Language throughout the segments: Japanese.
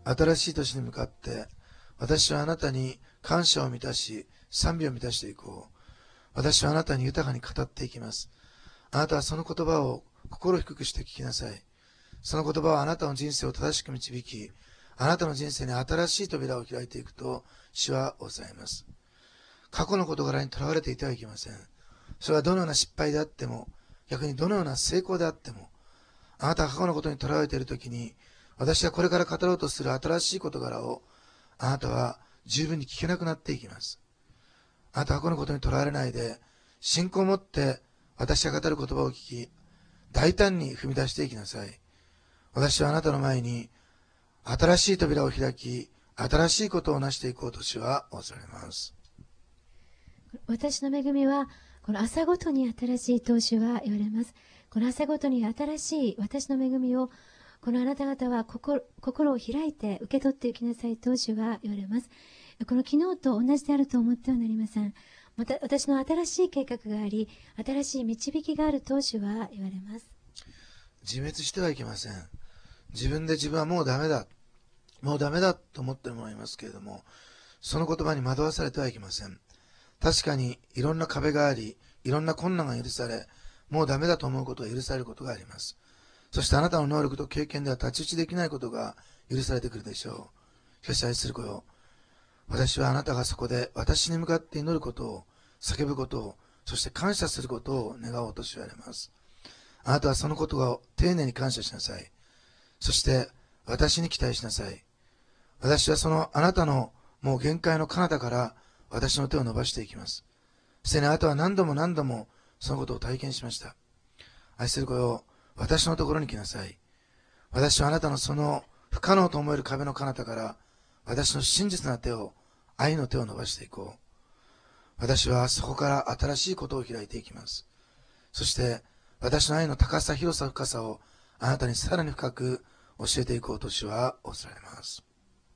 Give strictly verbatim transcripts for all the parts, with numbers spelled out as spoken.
新しい年に向かって、私はあなたに感謝を満たし、賛美を満たしていこう。私はあなたに豊かに語っていきます。あなたはその言葉を心低くして聞きなさい。その言葉はあなたの人生を正しく導き、あなたの人生に新しい扉を開いていくと、主はおっしゃいます。過去の事柄にとらわれていてはいけません。それはどのような失敗であっても、逆にどのような成功であっても、あなたが過去のことにとらわれているときに、私がこれから語ろうとする新しい事柄を、あなたは十分に聞けなくなっていきます。あなたは過去のことにとらわれないで、信仰を持って私が語る言葉を聞き、大胆に踏み出していきなさい。私はあなたの前に新しい扉を開き、新しいことを成していこうと主はおっしゃいます。 私の恵みはこの朝ごとに新しいと主は言われます。この朝ごとに新しい私の恵みをこのあなた方は 心, 心を開いて受け取っていきなさいと主は言われます。この昨日と同じであると思ってはなりません。また私の新しい計画があり、新しい導きがあると主は言われます。 自滅してはいけません。自分で自分はもうダメだ、もうダメだと思ってる者がいますけれども、その言葉に惑わされてはいけません。確かにいろんな壁があり、いろんな困難が許され、もうダメだと思うことが許されることがあります。そしてあなたの能力と経験では太刀打ちできないことが許されてくるでしょう。しかし愛する子よ、私はあなたがそこで私に向かって祈ることを、叫ぶことを、そして感謝することを願おうとしわれます。あなたはそのことを丁寧に感謝しなさい。そして私に期待しなさい。私はそのあなたのもう限界の彼方から私の手を伸ばしていきます。そしてあなたは何度も何度もそのことを体験しました。愛する子よ、私のところに来なさい。私はあなたのその不可能と思える壁の彼方から私の真実な手を、愛の手を伸ばしていこう。私はそこから新しいことを開いていきます。そして私の愛の高さ、広さ、深さをあなたにさらに深く教えていこうと主はおっしゃいます。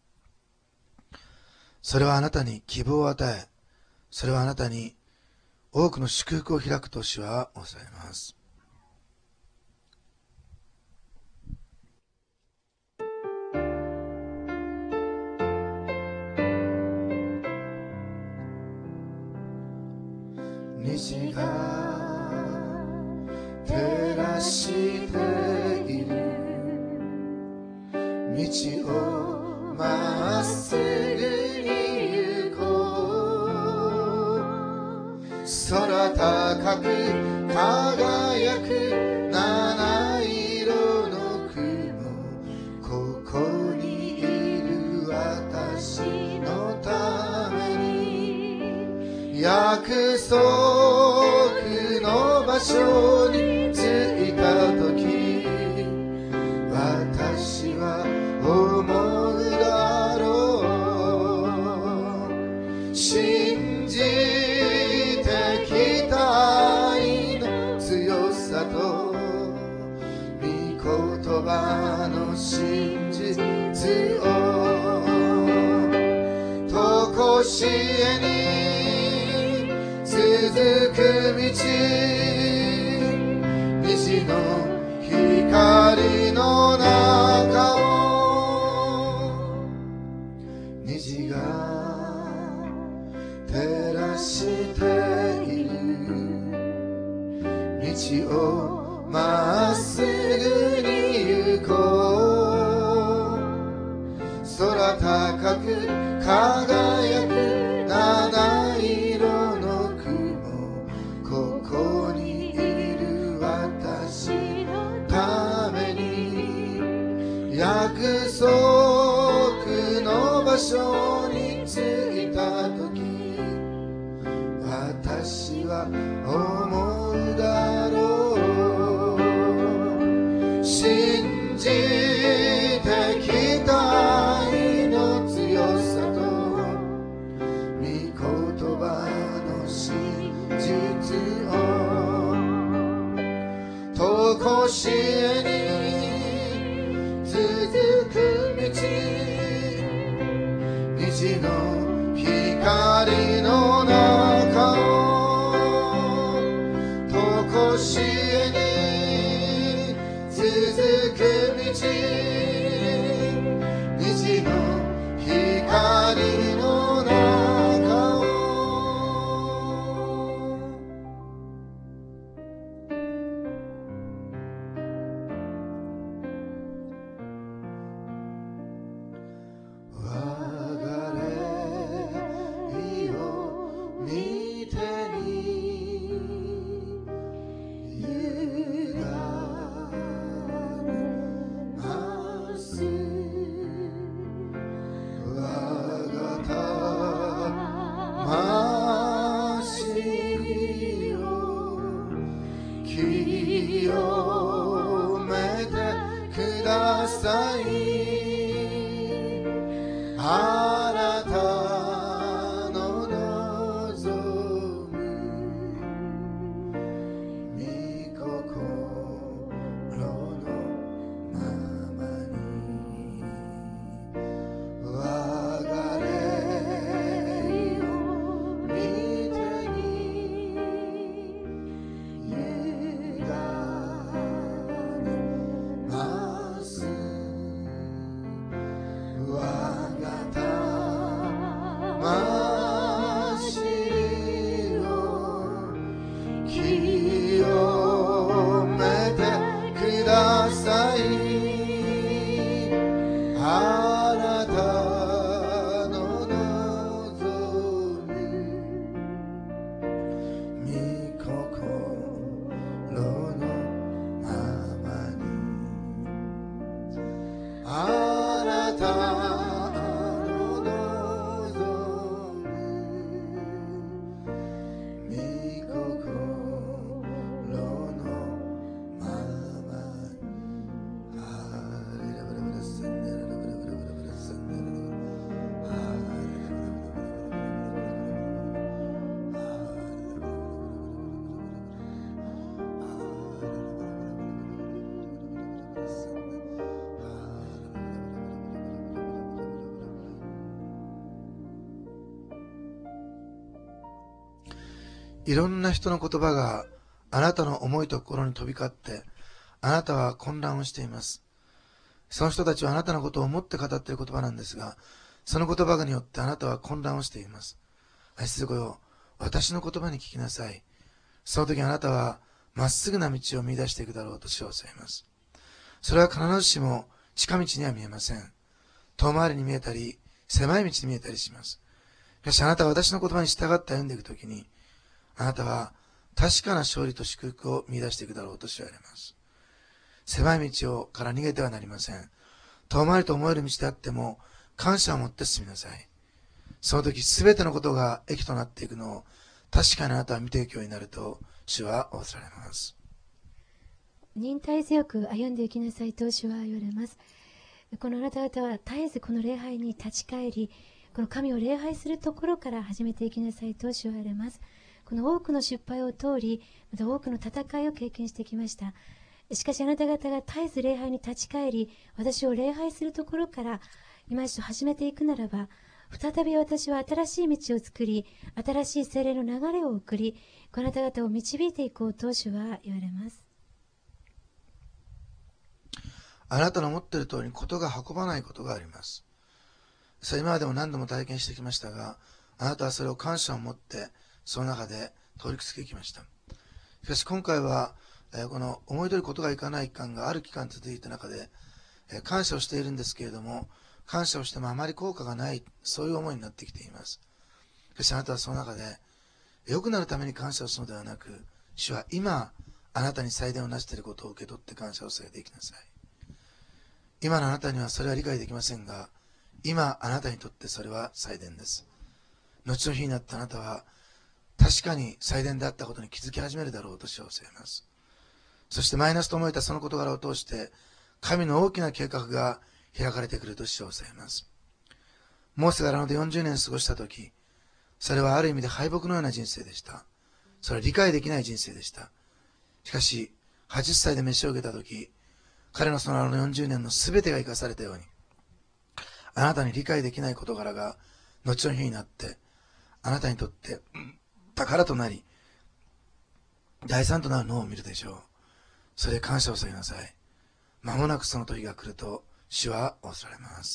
それはあなたに希望を与え、それはあなたに多くの祝福を開くと主はおっしゃいます。虹が照らしている道をまっすぐに行こう。空高く輝く七色の雲、ここにいる私のために約束の場所に着いたとき、私は思うだろう。信じてきた愛の強さと御言葉の真実を、とこしえに続く道、虹の光の中を、虹が照らしている道をまっすぐに行こう。空高く輝く七色の雲、ここにいる私のために約束の場所に着いたとき、私は思うだろう。信じてきた愛の強さと御言葉の真実を、とこしえに続く道、虹の光の中を、 あなたの望む御心のままに我が霊を御手に委ねます我が魂を清めてくださいあなたの望む御心のままにあなたの望む御心のままにハレルブラブラセンデルブラブラブラブラセンデルハレルブラブラブラブラブラいろんな人の言葉があなたの思いと心に飛び交って、あなたは混乱をしています。その人たちはあなたのことを思って語っている言葉なんですが、その言葉によってあなたは混乱をしています。愛する子よ、私の言葉に聞きなさい。その時あなたはまっすぐな道を見出していくだろうと主はおっしゃいます。それは必ずしも近道には見えません。遠回りに見えたり、狭い道に見えたりします。しかしあなたは私の言葉に従って歩んでいくときに、あなたは確かな勝利と祝福を見出していくだろうと主は言われます。狭い道をから逃げてはなりません。遠回りと思える道であっても、感謝を持って進みなさい。その時すべてのことが益となっていくのを確かにあなたは見ていくようになると主は仰せられます。 忍耐強く歩んでいきなさいと主は言われます。このあなた方は絶えずこの礼拝に立ち返り、この神を礼拝するところから始めていきなさいと主は言われます。この多くの失敗を通り、また多くの戦いを経験してきました。しかしあなた方が絶えず礼拝に立ち返り、私を礼拝するところから今一度始めていくならば、再び私は新しい道を作り、新しい聖霊の流れを送り、あなた方を導いていこうと主は言われます。 あなたの思っている通りに事が運ばないことがあります。それ今までも何度も体験してきましたが、あなたはそれを感謝を持ってその中で通り過ぎてきました。しかし今回は、えー、この思い通りことがいかない期間がある期間続いた中で、えー、感謝をしているんですけれども、感謝をしてもあまり効果がない、そういう思いになってきています。しかしあなたはその中で、良くなるために感謝をするのではなく、主は今あなたに祭殿を成していることを受け取って感謝をされていきなさい。今のあなたにはそれは理解できませんが、今あなたにとってそれは祭殿です。後の日になったあなたは確かに祭殿であったことに気づき始めるだろうと主はおっしゃいます。そしてマイナスと思えたその事柄を通して神の大きな計画が開かれてくると主はおっしゃいます。モーセが荒野でよんじゅうねん過ごしたとき、それはある意味で敗北のような人生でした。それは理解できない人生でした。しかしはっさいで召しを受けたとき、彼のその荒野よんじゅうねんのすべてが生かされたように、あなたに理解できない事柄が後の日になってあなたにとって宝となり財産となるのを見るでしょう。それで感謝をされなさい。間もなくその時が来ると主は仰せられます。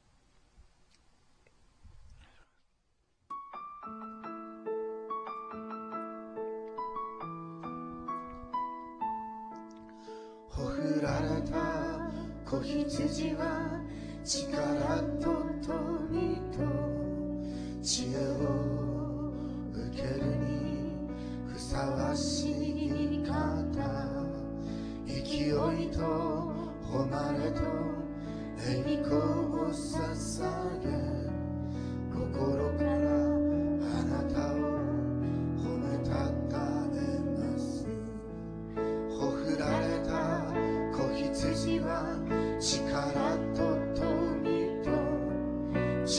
ほふられた子羊は力と富と知恵を受けるにふさわしい方、勢いと誉れと栄光を捧げ、心からあなたを褒めたたえます。ほふられた子羊は力と富と知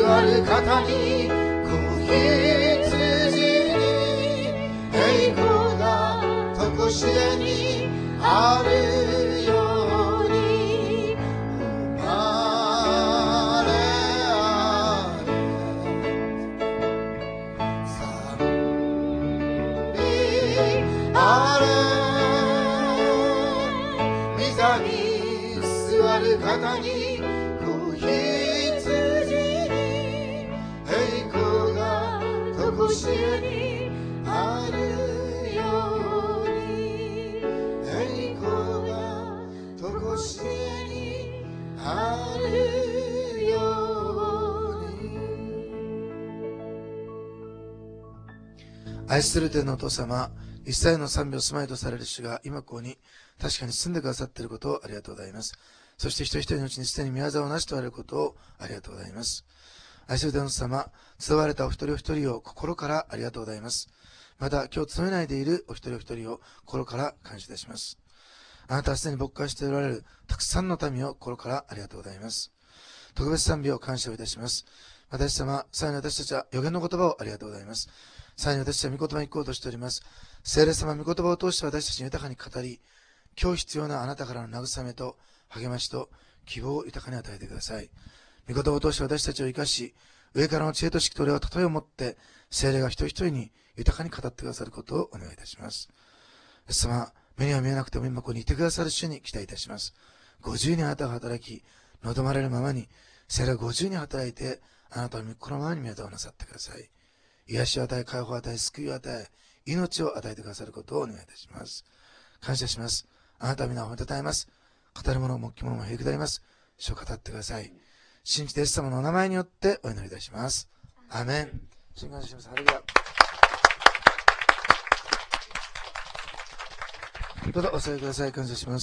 座る方に子羊に栄光が常しえにあるように生まれあれ賛美あれ御座に座る方に子羊に栄光が常しえにあるように栄光が常しえにあるように。愛する天のお父様、一切の賛美を住まいとされる主が今ここに確かに住んでくださっていることをありがとうございます。そして一人一人のうちにすでに御業を成しておられることをありがとうございます。愛する天のお父様、集われたお一人お一人を心からありがとうございます。また今日務めないでいるお一人お一人を心から感謝いたします。あなたはすでに牧会しておられるたくさんの民を心からありがとうございます。特別賛美を感謝をいたします。私様、さらに私たちは予言の言葉をありがとうございます。さらに私たちは御言葉に行こうとしております。聖霊様、御言葉を通して私たちに豊かに語り、今日必要なあなたからの慰めと励ましと希望を豊かに与えてください。御言葉を通して私たちを生かし、上からの知恵と識と霊を例えをもって、聖霊が一人一人に豊かに語ってくださることをお願いいたします。イエス様、目には見えなくても今ここにいてくださる主に期待いたします。ご自由にあなたが働き、望まれるままに、聖霊がご自由に働いて、あなたの御心のままに御業をなさってください。癒しを与え、解放を与え、救いを与え、命を与えてくださることをお願いいたします。感謝します。あなたは皆を褒めたたえます。語る者も聞く者もへりくだります。主を語ってください。信じてイエス様のお名前によってお祈りいたします。アーメン。主に感謝します。ハレルヤ。どうぞお座りください。感謝します。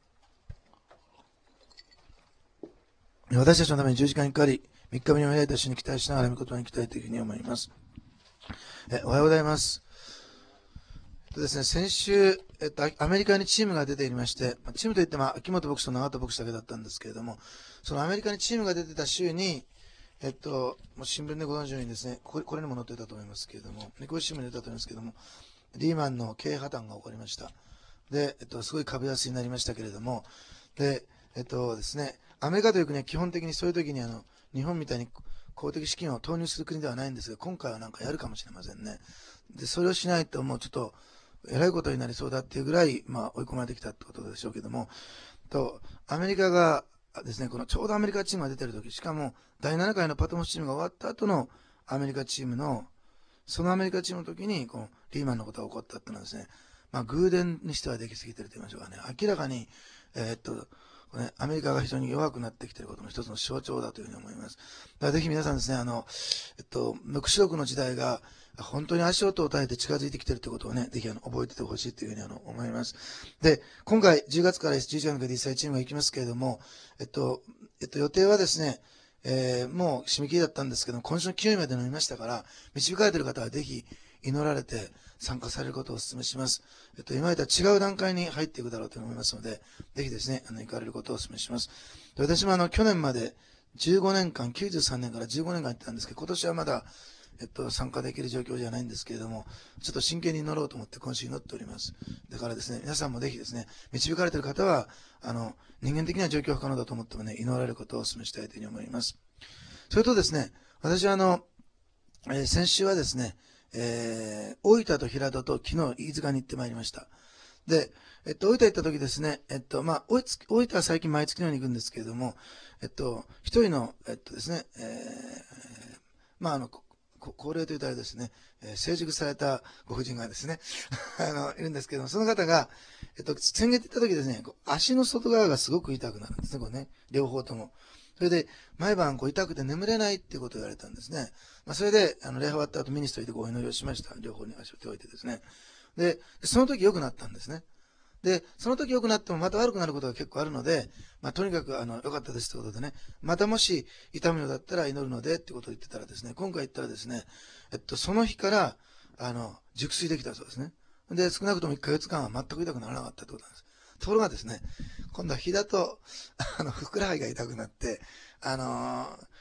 私たちのために十字架にかかり、三日目にお開いた主に期待しながら御言葉に期待というふうに思います。えおはようございます。えっとですね、先週、えっと、アメリカにチームが出ていまして、チームといっても秋元牧師と永田牧師だけだったんですけれども、そのアメリカにチームが出てた週に、えっと、もう新聞でご存知のようにですね、これこれにも載ってたと思いますけれども、こういう新聞に出たと思いますけれども、リーマンの経営破綻が起こりました。で、えっと、すごい株安になりましたけれども、で、えっとですね、アメリカという国は基本的にそういう時にあの、日本みたいに公的資金を投入する国ではないんですが、今回はなんかやるかもしれませんね。で、それをしないともうちょっと、えらいことになりそうだっていうぐらい、まあ、追い込まれてきたってことでしょうけども、と、アメリカがですね、このちょうどアメリカチームが出てる時、しかもだいななかいのパトモスチームが終わった後のアメリカチームの、そのアメリカチームの時に、このリーマンのことが起こったっていうのはですね、まあ、偶然にしてはできすぎてると言いましょうかね、明らかに、えー、っと、ね、アメリカが非常に弱くなってきていることの一つの象徴だというふうに思います。だからぜひ皆さんですね、あの、えっと、無垢録の時代が本当に足音を立てて近づいてきているということをね、ぜひあの覚えててほしいというふうにあの思います。で、今回じゅうがつからじゅういちがつまで実際チームが行きますけれども、えっと、えっと、予定はですね、えー、もう締め切りだったんですけども、今週の金曜日まで飲みましたから、導かれている方はぜひ祈られて参加されることをお勧めします。えっと、今までとは違う段階に入っていくだろうと思いますので、ぜひですね、あの、行かれることをお勧めします。で私もあの、去年までじゅうごねんかん、きゅうじゅうさんねんからじゅうごねんかん行ってたんですけど、今年はまだ、えっと、参加できる状況じゃないんですけれども、ちょっと真剣に祈ろうと思って今週祈っております。だからですね、皆さんもぜひですね、導かれている方は、あの、人間的な状況は不可能だと思ってもね、祈られることをお勧めしたいというふうに思います。それとですね、私はあの、えー、先週はですね、えー、大分と平戸と昨日飯塚に行ってまいりました。で、えっと、大分行った時ですね、えっと、まあ、大分は最近毎月のように行くんですけれども、えっと、一人の、えっとですね、えー、まあ、あの、高齢というとあれですね、えー、成熟されたご婦人がですね、あの、いるんですけども、その方が、えっと、先月行った時ですね、足の外側がすごく痛くなるんですね、これね、両方とも。それで、毎晩こう痛くて眠れないっていうことを言われたんですね。まあ、それで、あの、礼拝終わった後ミニストリーでごお祈りをしました。両方に足を手を置いてですね。で、その時良くなったんですね。で、その時良くなってもまた悪くなることが結構あるので、まあ、とにかく、あの、良かったですってことでね、またもし痛むようだったら祈るのでってことを言ってたらですね、今回言ったらですね、えっと、その日から、あの、熟睡できたそうですね。で、少なくともいっかげつかんは全く痛くならなかったってことなんです。ところがですね、今度は膝と、あの、ふくらはぎが痛くなって、あのー、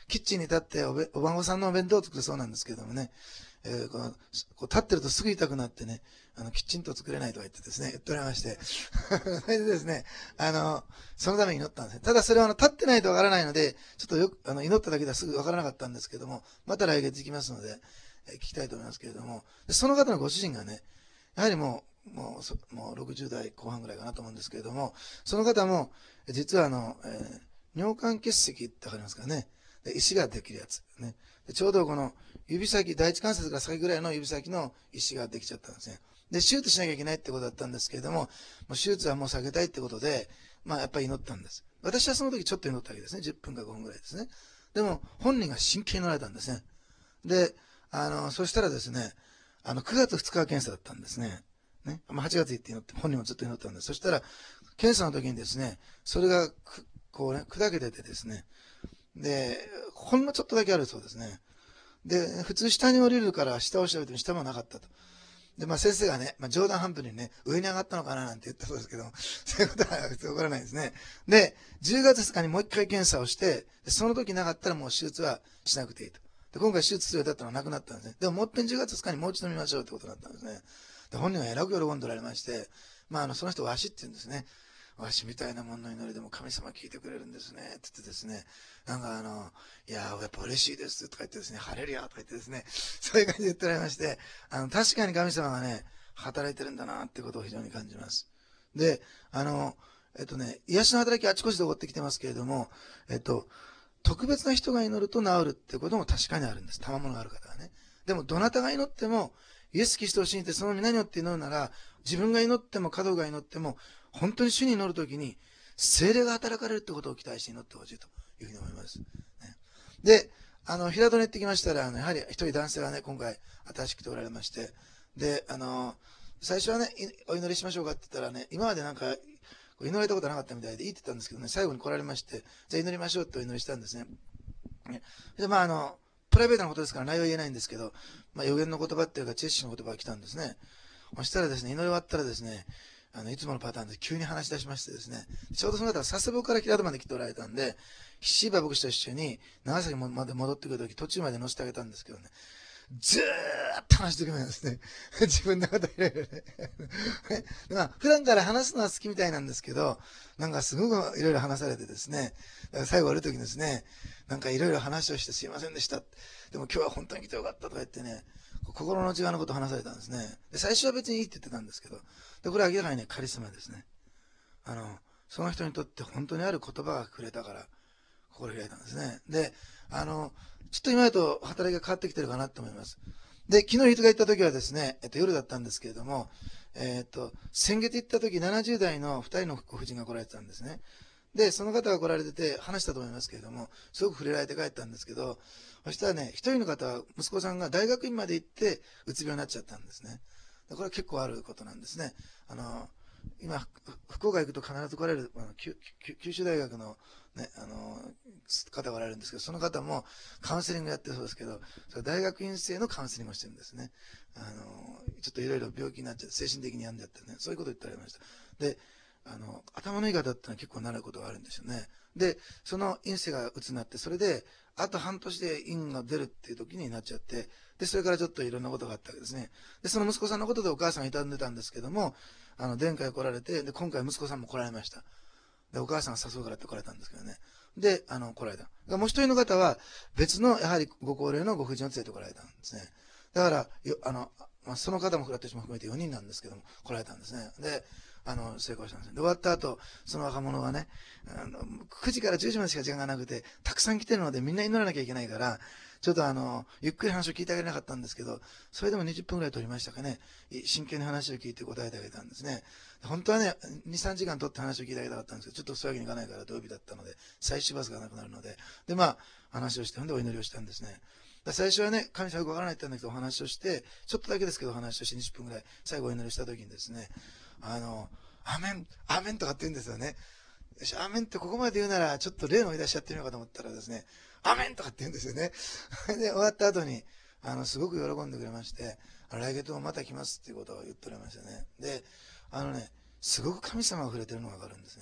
キッチンに立っておべお孫さんのお弁当を作るそうなんですけどもね、えー、このこう立ってるとすぐ痛くなってね、あの、きちんと作れないとか言ってですね、言っておりまして、それでですね、あの、そのために祈ったんですね。ただそれはあの、立ってないとわからないので、ちょっとよく、あの、祈っただけではすぐわからなかったんですけども、また来月行きますので、えー聞きたいと思いますけれども、でその方のご主人がね、やはりもう、もうそ、もうろくじゅう代後半ぐらいかなと思うんですけれども、その方も、実はあの、えー尿管結石ってわかりますかね。で石ができるやつ。ね。でちょうどこの指先、第一関節から先ぐらいの指先の石ができちゃったんですね。で、手術しなきゃいけないってことだったんですけれども、もう手術はもう避けたいってことで、まあやっぱり祈ったんです。私はその時ちょっと祈ったわけですね。じゅっぷんかごふんぐらいですね。でも、本人が真剣に祈られたんですね。で、あの、そしたらですね、あの、くがつふつか検査だったんですね。ね。まあ、はちがつ行って祈って、本人もずっと祈ったんです。そしたら、検査の時にですね、それがく、こうね、砕けててですね、で、ほんのちょっとだけあるそうですね。で、普通下に降りるから下を調べても下もなかったと。で、まあ先生がね、まあ冗談半分にね、上に上がったのかななんて言ったそうですけど、そういうことは普通起こらないですね。で、じゅうがつふつかにもう一回検査をして、でその時なかったらもう手術はしなくていいと。で、今回手術する予定だったのはなくなったんですね。でももう一遍じゅうがつふつかにもう一度見ましょうってことになったんですね。で、本人はえらく喜んでおられまして、まああの、その人わしって言うんですね。わしみたいなものの祈りでも神様聞いてくれるんですね。って言ってですね、なんかあの、いやー、やっぱ嬉しいです。とか言ってですね、ハレルヤとか言ってですね、そういう感じで言っておられまして、あの、確かに神様がね、働いてるんだなってことを非常に感じます。で、あの、えっとね、癒しの働きあちこちで起こってきてますけれども、えっと、特別な人が祈ると治るってことも確かにあるんです。賜物がある方はね。でも、どなたが祈っても、イエス・キリストを信じてその皆によって祈るなら、自分が祈っても、家族が祈っても、本当に主に祈るときに、精霊が働かれるってことを期待して祈ってほしいというふうに思います。ね、で、あの、平戸に行ってきましたら、あのやはり一人男性がね、今回新しくておられまして、で、あの、最初はね、お祈りしましょうかって言ったらね、今までなんか、祈られたことなかったみたいでいいって言ったんですけどね、最後に来られまして、じゃあ祈りましょうってお祈りしたんですね。で、まあ、あの、プライベートなことですから内容は言えないんですけど、まあ、予言の言葉っていうか、知識の言葉が来たんですね。そしたらですね、祈り終わったらですね、あの、いつものパターンで急に話し出しましてですね、ちょうどその方は佐世保から平戸まで来ておられたんで、椎葉牧師と一緒に長崎まで戻ってくるとき途中まで乗せてあげたんですけどね、ずーっと話してくれるんですね。自分のこといろいろね。まあ、普段から話すのは好きみたいなんですけど、なんかすごくいろいろ話されてですね、最後終わるときにですね、なんかいろいろ話をしてすいませんでした。でも今日は本当に来てよかったとか言ってね、心の内側のことを話されたんですね。で、最初は別にいいって言ってたんですけど、で、これは明らかにね、カリスマですね。あの、その人にとって本当にある言葉がくれたから、心開いたんですね。で、あの、ちょっと今までと働きが変わってきてるかなと思います。で、昨日、伊藤が行った時はですね、えっと、夜だったんですけれども、えっと、先月行った時、ななじゅう代のふたりのご婦人が来られてたんですね。で、その方が来られてて、話したと思いますけれども、すごく触れられて帰ったんですけど、そしたらね、一人の方は、息子さんが大学院まで行って、うつ病になっちゃったんですね。これは結構あることなんですね。あの、今、福岡行くと必ず来られる、あの九九州大学のね、あの、方がおられるんですけど、その方もカウンセリングやってるそうですけど、それ大学院生のカウンセリングをしてるんですね。あの、ちょっといろいろ病気になっちゃって、精神的に病んでやってね、そういうことを言っておられました。で、あの、頭のいい方ってのは結構なることがあるんですよね。で、その陰性がうつになって、それで、あと半年で陰が出るっていう時になっちゃって、で、それからちょっといろんなことがあったわけですね。で、その息子さんのことでお母さんが傷んでたんですけども、あの、殿下へ来られて、で、今回息子さんも来られました。で、お母さんが誘うからって来られたんですけどね。で、あの、来られた。もう一人の方は、別の、やはりご高齢のご婦人を連れて来られたんですね。だから、よあの、まあ、その方も私も含めてよにんなんですけども、来られたんですね。で、あの、成功したんです。で、終わった後、その若者がね、あの、くじからじゅうじまでしか時間がなくて、たくさん来てるのでみんな祈らなきゃいけないから、ちょっとあの、ゆっくり話を聞いてあげれなかったんですけど、それでもにじゅっぷんぐらい取りましたかね。真剣に話を聞いて答えてあげたんですね。本当はね、に、さんじかん取って話を聞いてあげたかったんですけど、ちょっとそういうわけにいかないから土曜日だったので、最終バスがなくなるので、で、まあ、話をして、ほんでお祈りをしたんですね。最初はね、神様よくわからないって言ったんだけど、お話をして、ちょっとだけですけど、お話をしてにじゅっぷんぐらい、最後お祈りした時にですね、あの、アメン、アメンとかって言うんですよね。よし、アメンってここまで言うなら、ちょっと例の言い出しちゃってみようかと思ったらですね、アメンとかって言うんですよね。で、終わった後に、あの、すごく喜んでくれまして、来月もまた来ますっていうことを言っておられましたね。で、あのね、すごく神様が触れてるのがわかるんですね。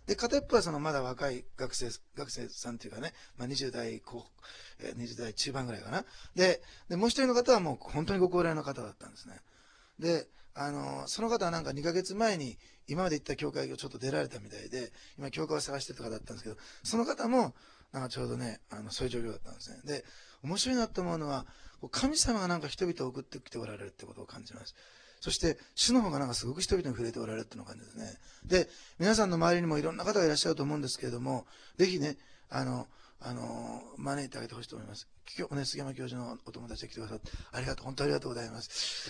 で、片一方はそのまだ若い学生、学生さんというかね、まあ、にじゅう代後、えー、にじゅう代中盤ぐらいかな。で、で、もう一人の方はもう本当にご高齢の方だったんですね。で、あの、その方はなんかにかげつまえに今まで行った教会をちょっと出られたみたいで、今教会を探してる方だったんですけど、その方も、なんかちょうどね、あの、そういう状況だったんですね。で、面白いなと思うのは、神様がなんか人々を送ってきておられるってことを感じます。そして、主の方がなんかすごく人々に触れておられるっていうのを感じですね。で、皆さんの周りにもいろんな方がいらっしゃると思うんですけれども、ぜひね、あの、あの、招いてあげてほしいと思います。今日ね、杉山教授のお友達が来てくださって、ありがとう、本当にありがとうございます。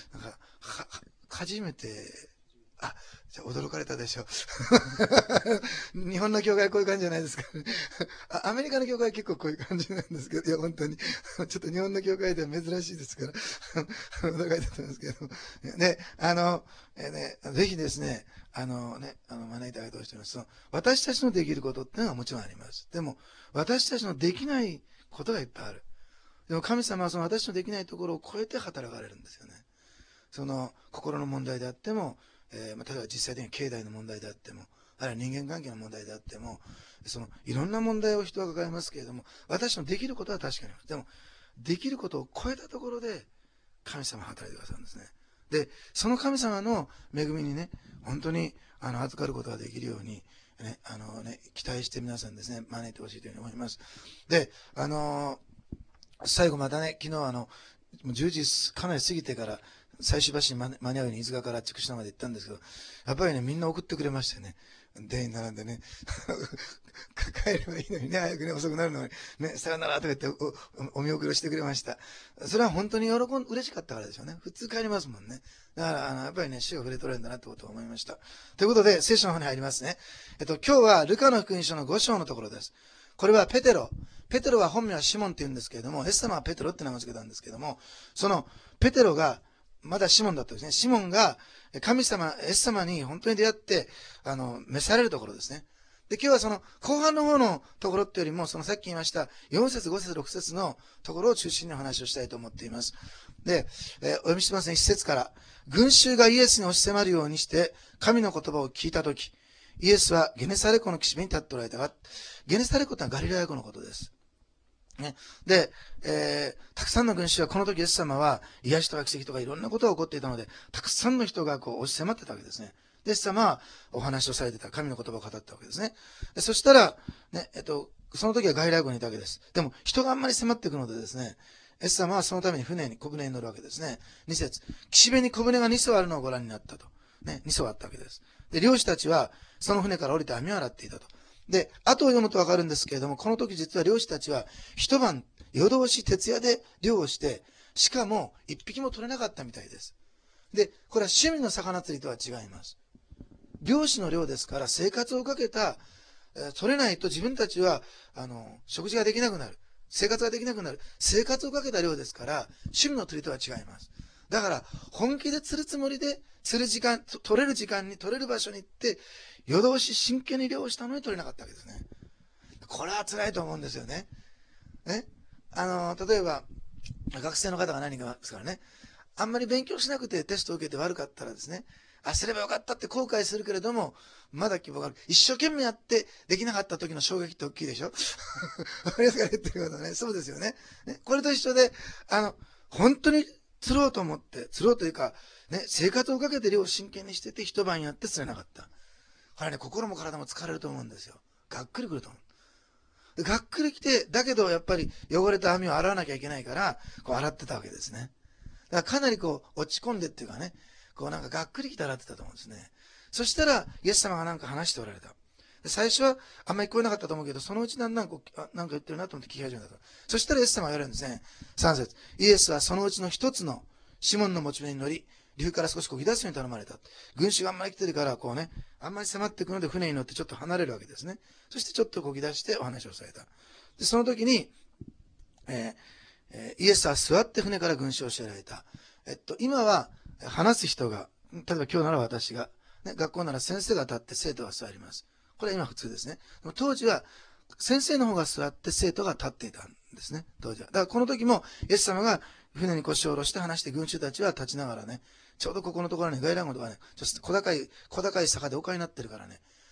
なんか、は、は初めて、あ、じゃあ驚かれたでしょ。日本の教会こういう感じじゃないですか、ねあ。アメリカの教会は結構こういう感じなんですけど、いや、本当に。ちょっと日本の教会では珍しいですから、驚かれたと思いますけど。ね、あの、えー、ね、ぜひですね、あのね、あの、招いてあげてほしいと思います。その私たちのできることっていうのはもちろんあります。でも、私たちのできないことがいっぱいある。でも神様はその私のできないところを超えて働かれるんですよね。その心の問題であっても、えーまあ、例えば実際的に経済の問題であっても、あるいは人間関係の問題であっても、そのいろんな問題を人は抱えますけれども、私のできることは確かにあります。でも、できることを超えたところで神様は働いてくださるんですね。で、その神様の恵みにね、本当にあの預かることができるように、ね、あのね、期待して皆さんですね、招いてほしいというふうに思います。で、あのー、最後またね、昨日あの、もうじゅうじかなり過ぎてから、最終橋に間に合うように飯塚から筑紫野まで行ったんですけど、やっぱりね、みんな送ってくれましてね、デイに並んでね、帰ればいいのにね、早くね、遅くなるのに、ね、さよならとか言ってお、お見送りをしてくれました。それは本当に喜ん、嬉しかったからでしょうね。普通帰りますもんね。だから、あの、やっぱりね、主が触れ取れるんだなってことを思いました。ということで、聖書の方に入りますね。えっと、今日はルカの福音書のご章のところです。これはペテロ。ペテロは本名はシモンって言うんですけれども、イエス様はペテロって名前を付けたんですけれども、そのペテロが、まだシモンだったんですね。シモンが神様、イエス様に本当に出会って、あの、召されるところですね。で、今日はその後半の方のところってよりも、そのさっき言いましたよん節、ご節、ろく節のところを中心にお話をしたいと思っています。で、えー、お読みしてますね。いち節から。群衆がイエスに押し迫るようにして、神の言葉を聞いたとき、イエスはゲネサレ湖の岸辺に立っておられたが、ゲネサレ湖というのはガリラヤ湖のことです。ね、で、えー、たくさんの群衆はこの時イエス様は癒しとか奇跡とかいろんなことが起こっていたので、たくさんの人がこう押し迫ってたわけですね。で、イエス様はお話をされてた、神の言葉を語ったわけですね。でそしたら、ね、えっと、その時は外来語にいたわけです。でも人があんまり迫っていくのでですね、イエス様はそのために船に、小舟に乗るわけですね。に節、岸辺に小舟がに艘あるのをご覧になったと。ね、に艘あったわけです。で、漁師たちはその船から降りて網を洗っていたと。で、後を読むとわかるんですけれども、この時実は漁師たちは一晩夜通し徹夜で漁をして、しかも一匹も取れなかったみたいです。で、これは趣味の魚釣りとは違います。漁師の漁ですから生活をかけた、えー、取れないと自分たちは、あの、食事ができなくなる。生活ができなくなる。生活をかけた漁ですから、趣味の釣りとは違います。だから、本気で釣るつもりで、釣る時間、取れる時間に取れる場所に行って、夜通し真剣に漁をしたのに取れなかったわけですね。これは辛いと思うんですよね。ね。あの、例えば、学生の方が何かですからね、あんまり勉強しなくてテストを受けて悪かったらですね、あ、すればよかったって後悔するけれども、まだ希望がある。一生懸命やってできなかった時の衝撃って大きいでしょ。わかりますか、言ってることね。そうですよね。ね、これと一緒で、あの、本当に釣ろうと思って、釣ろうというか、ね、生活をかけて漁を真剣にしてて一晩やって釣れなかった。これね、心も体も疲れると思うんですよ。がっくりくると思う。でがっくりきて、だけどやっぱり汚れた網を洗わなきゃいけないから、こう洗ってたわけですね。だからかなりこう落ち込んでっていうかね、こうなんかがっくりきて洗ってたと思うんですね。そしたら、イエス様がなんか話しておられた。で最初はあんまり聞こえなかったと思うけど、そのうちだんだんこう、あなんか言ってるなと思って聞き始めたと。そしたらイエス様が言われるんですね。さん節。イエスはそのうちの一つのシモンの持ち船に乗り、流から少しこぎ出すように頼まれた。群衆があんまり来てるから、こうね、あんまり迫っていくので船に乗ってちょっと離れるわけですね。そしてちょっとこぎ出してお話をされた。で、その時に、えーえー、イエスは座って船から群衆を教えられた。えっと、今は話す人が、例えば今日なら私が、ね、学校なら先生が立って生徒が座ります。これは今普通ですね。でも当時は先生の方が座って生徒が立っていたんですね。当時は。だからこの時もイエス様が船に腰を下ろして話して群衆たちは立ちながらね、ちょうどここのところに外来語とかね、ちょっと小高い、小高い坂で丘になってるからね、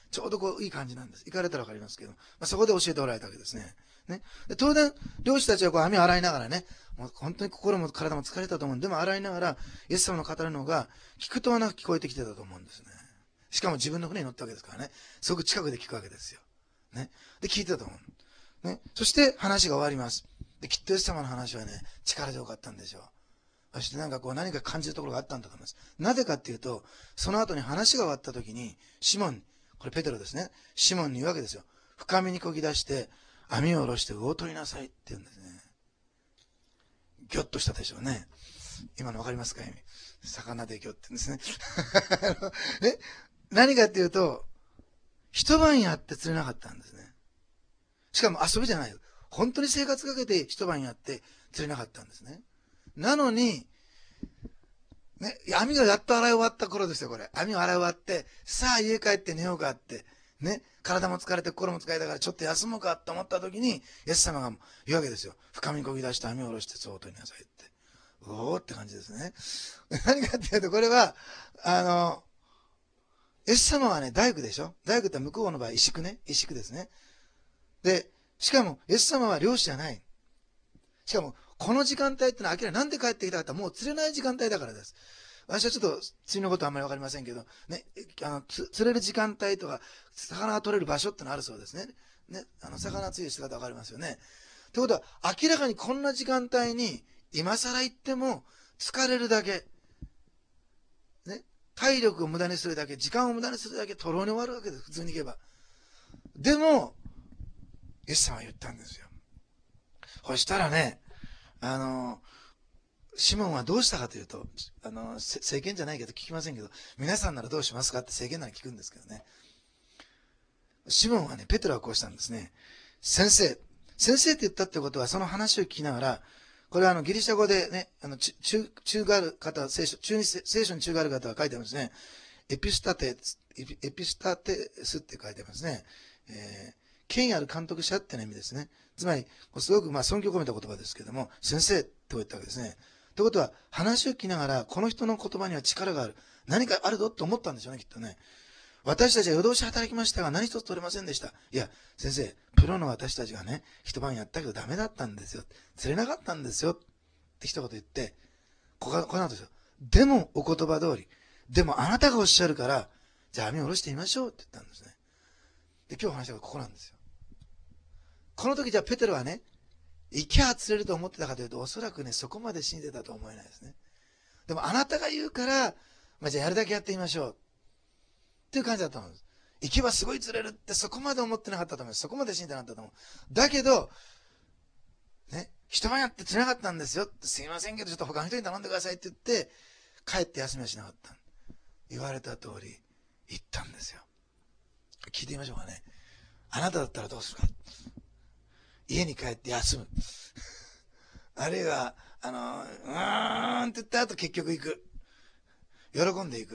ちょうどこういい感じなんです。行かれたらわかりますけど、まあ、そこで教えておられたわけですね。ね。で当然、漁師たちはこう網を洗いながらね、もう本当に心も体も疲れたと思うんで、でも洗いながら、イエス様の語るのが、聞くとはなく聞こえてきてたと思うんですね。しかも自分の船に乗ったわけですからね、すごく近くで聞くわけですよ。ね。で、聞いてたと思う。ね。そして話が終わります。で、きっとイエス様の話はね、力強かったんでしょう。そしてなんかこう何か感じるところがあったんだと思います。なぜかっていうと、その後に話が終わった時に、シモン、これペテロですね。シモンに言うわけですよ。深みにこぎ出して、網を下ろして魚を取りなさいって言うんですね。ギョッとしたでしょうね。今のわかりますか？魚でギョッって言うんですね。え何かっていうと、一晩やって釣れなかったんですね。しかも遊びじゃないよ。本当に生活かけて一晩やって釣れなかったんですね。なのに、ね、網がやっと洗い終わった頃ですよ、これ。網を洗い終わって、さあ家帰って寝ようかって、ね、体も疲れて心も疲れたからちょっと休もうかと思った時に、イエス様が言うわけですよ。深みにこぎ出して網を下ろしてそう取りなさいって。おーって感じですね。何かっていうと、これは、あの、イエス様はね、大工でしょ？大工って向こうの場合、石工ね。石工ですね。で、しかも、イエス様は漁師じゃない。しかも、この時間帯ってのは明らかになんで帰ってきたかってもう釣れない時間帯だからです。私はちょっと釣りのことはあんまりわかりませんけど、ね、あの、釣れる時間帯とか、魚が取れる場所ってのあるそうですね。ね、あの、魚釣りしてる方わかりますよね。ってことは、明らかにこんな時間帯に、今更行っても、疲れるだけ、ね、体力を無駄にするだけ、時間を無駄にするだけ、とろうに終わるわけです。普通に行けば。でも、イエス様は言ったんですよ。そしたらね、あの、シモンはどうしたかというと、あの、政権じゃないけど聞きませんけど、皆さんならどうしますかって政権なら聞くんですけどね。シモンはね、ペテロはこうしたんですね。先生。先生って言ったってことは、その話を聞きながら、これはあのギリシャ語でね、あの中、中がある方、聖書、中に、聖書に中がある方は書いてますね。エピスタテ、エピスタテスって書いてますね。えー、権威ある監督者っての意味ですね。つまり、すごくまあ尊敬を込めた言葉ですけども、先生って言ったわけですね。ということは、話を聞きながら、この人の言葉には力がある。何かあるぞと思ったんでしょうね、きっとね。私たちは夜通し働きましたが、何一つ取れませんでした。いや、先生、プロの私たちがね、一晩やったけどダメだったんですよ。釣れなかったんですよ。って一言言って、ここ、この後ですよ。でも、お言葉通り。でも、あなたがおっしゃるから、じゃあ網を下ろしてみましょうって言ったんですね。で、今日話したのはここなんですよ。この時じゃあペテロはね、行きゃ釣れると思ってたかというと、おそらくね、そこまで信じてたと思えないですね。でもあなたが言うから、まあ、じゃあやるだけやってみましょう。っていう感じだと思うんです。行けばすごい釣れるってそこまで思ってなかったと思います。そこまで信じてなかったと思う。だけど、ね、一晩やって釣れなかったんですよ。すいませんけど、ちょっと他の人に頼んでくださいって言って、帰って休みはしなかった。言われた通り、行ったんですよ。聞いてみましょうかね。あなただったらどうするか。家に帰って休む。あるいは、あの、うーんって言った後結局行く。喜んでいく。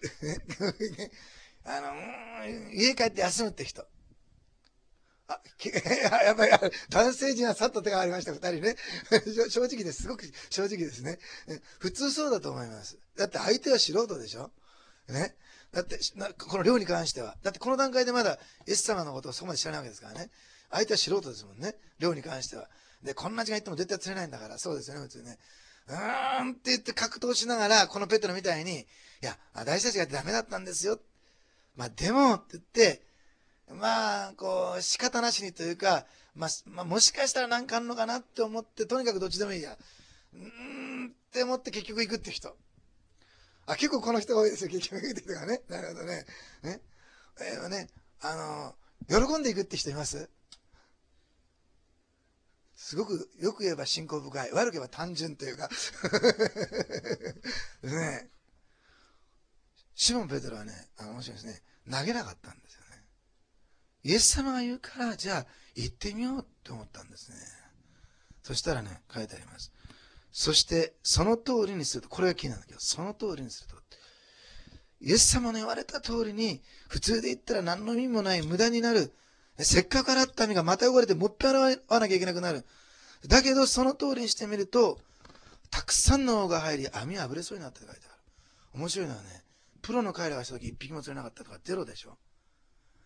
あの、家帰って休むって人。あ、やっぱり、男性陣はさっと手がありました、二人ね。正直です。すごく正直ですね。普通そうだと思います。だって相手は素人でしょね。だって、この漁に関しては。だってこの段階でまだイエス様のことをそこまで知らないわけですからね。相手は素人ですもんね。漁に関しては。で、こんな時間行っても絶対釣れないんだから。そうですよね、普通ね。うーんって言って格闘しながら、このペテロみたいに、いや、私たちがやってダメだったんですよ。まあ、でも、って言って、まあ、こう、仕方なしにというか、まあ、まあ、もしかしたら何かあんのかなって思って、とにかくどっちでもいいや。うーんって思って結局行くって人。あ、結構この人が多いですよ、結局行くって人がね。なるほどね。ね。えー、ね、あの、喜んでいくって人います？すごく、よく言えば信仰深い。悪く言えば単純というか。ね。シモン・ペテロはね、あの面白いですね。投げなかったんですよね。イエス様が言うから、じゃあ行ってみようって思ったんですね。そしたらね、書いてあります。そして、その通りにすると、これが気になるんだけど、その通りにすると、イエス様の言われた通りに、普通で言ったら何の意味もない無駄になる。せっかく洗った網がまた汚れてもっぺん洗わなきゃいけなくなる。だけど、その通りにしてみると、たくさんの王が入り、網はあぶれそうになったって書いてある。面白いのはね、プロの彼らがした時一匹も釣れなかったとかゼロでしょ。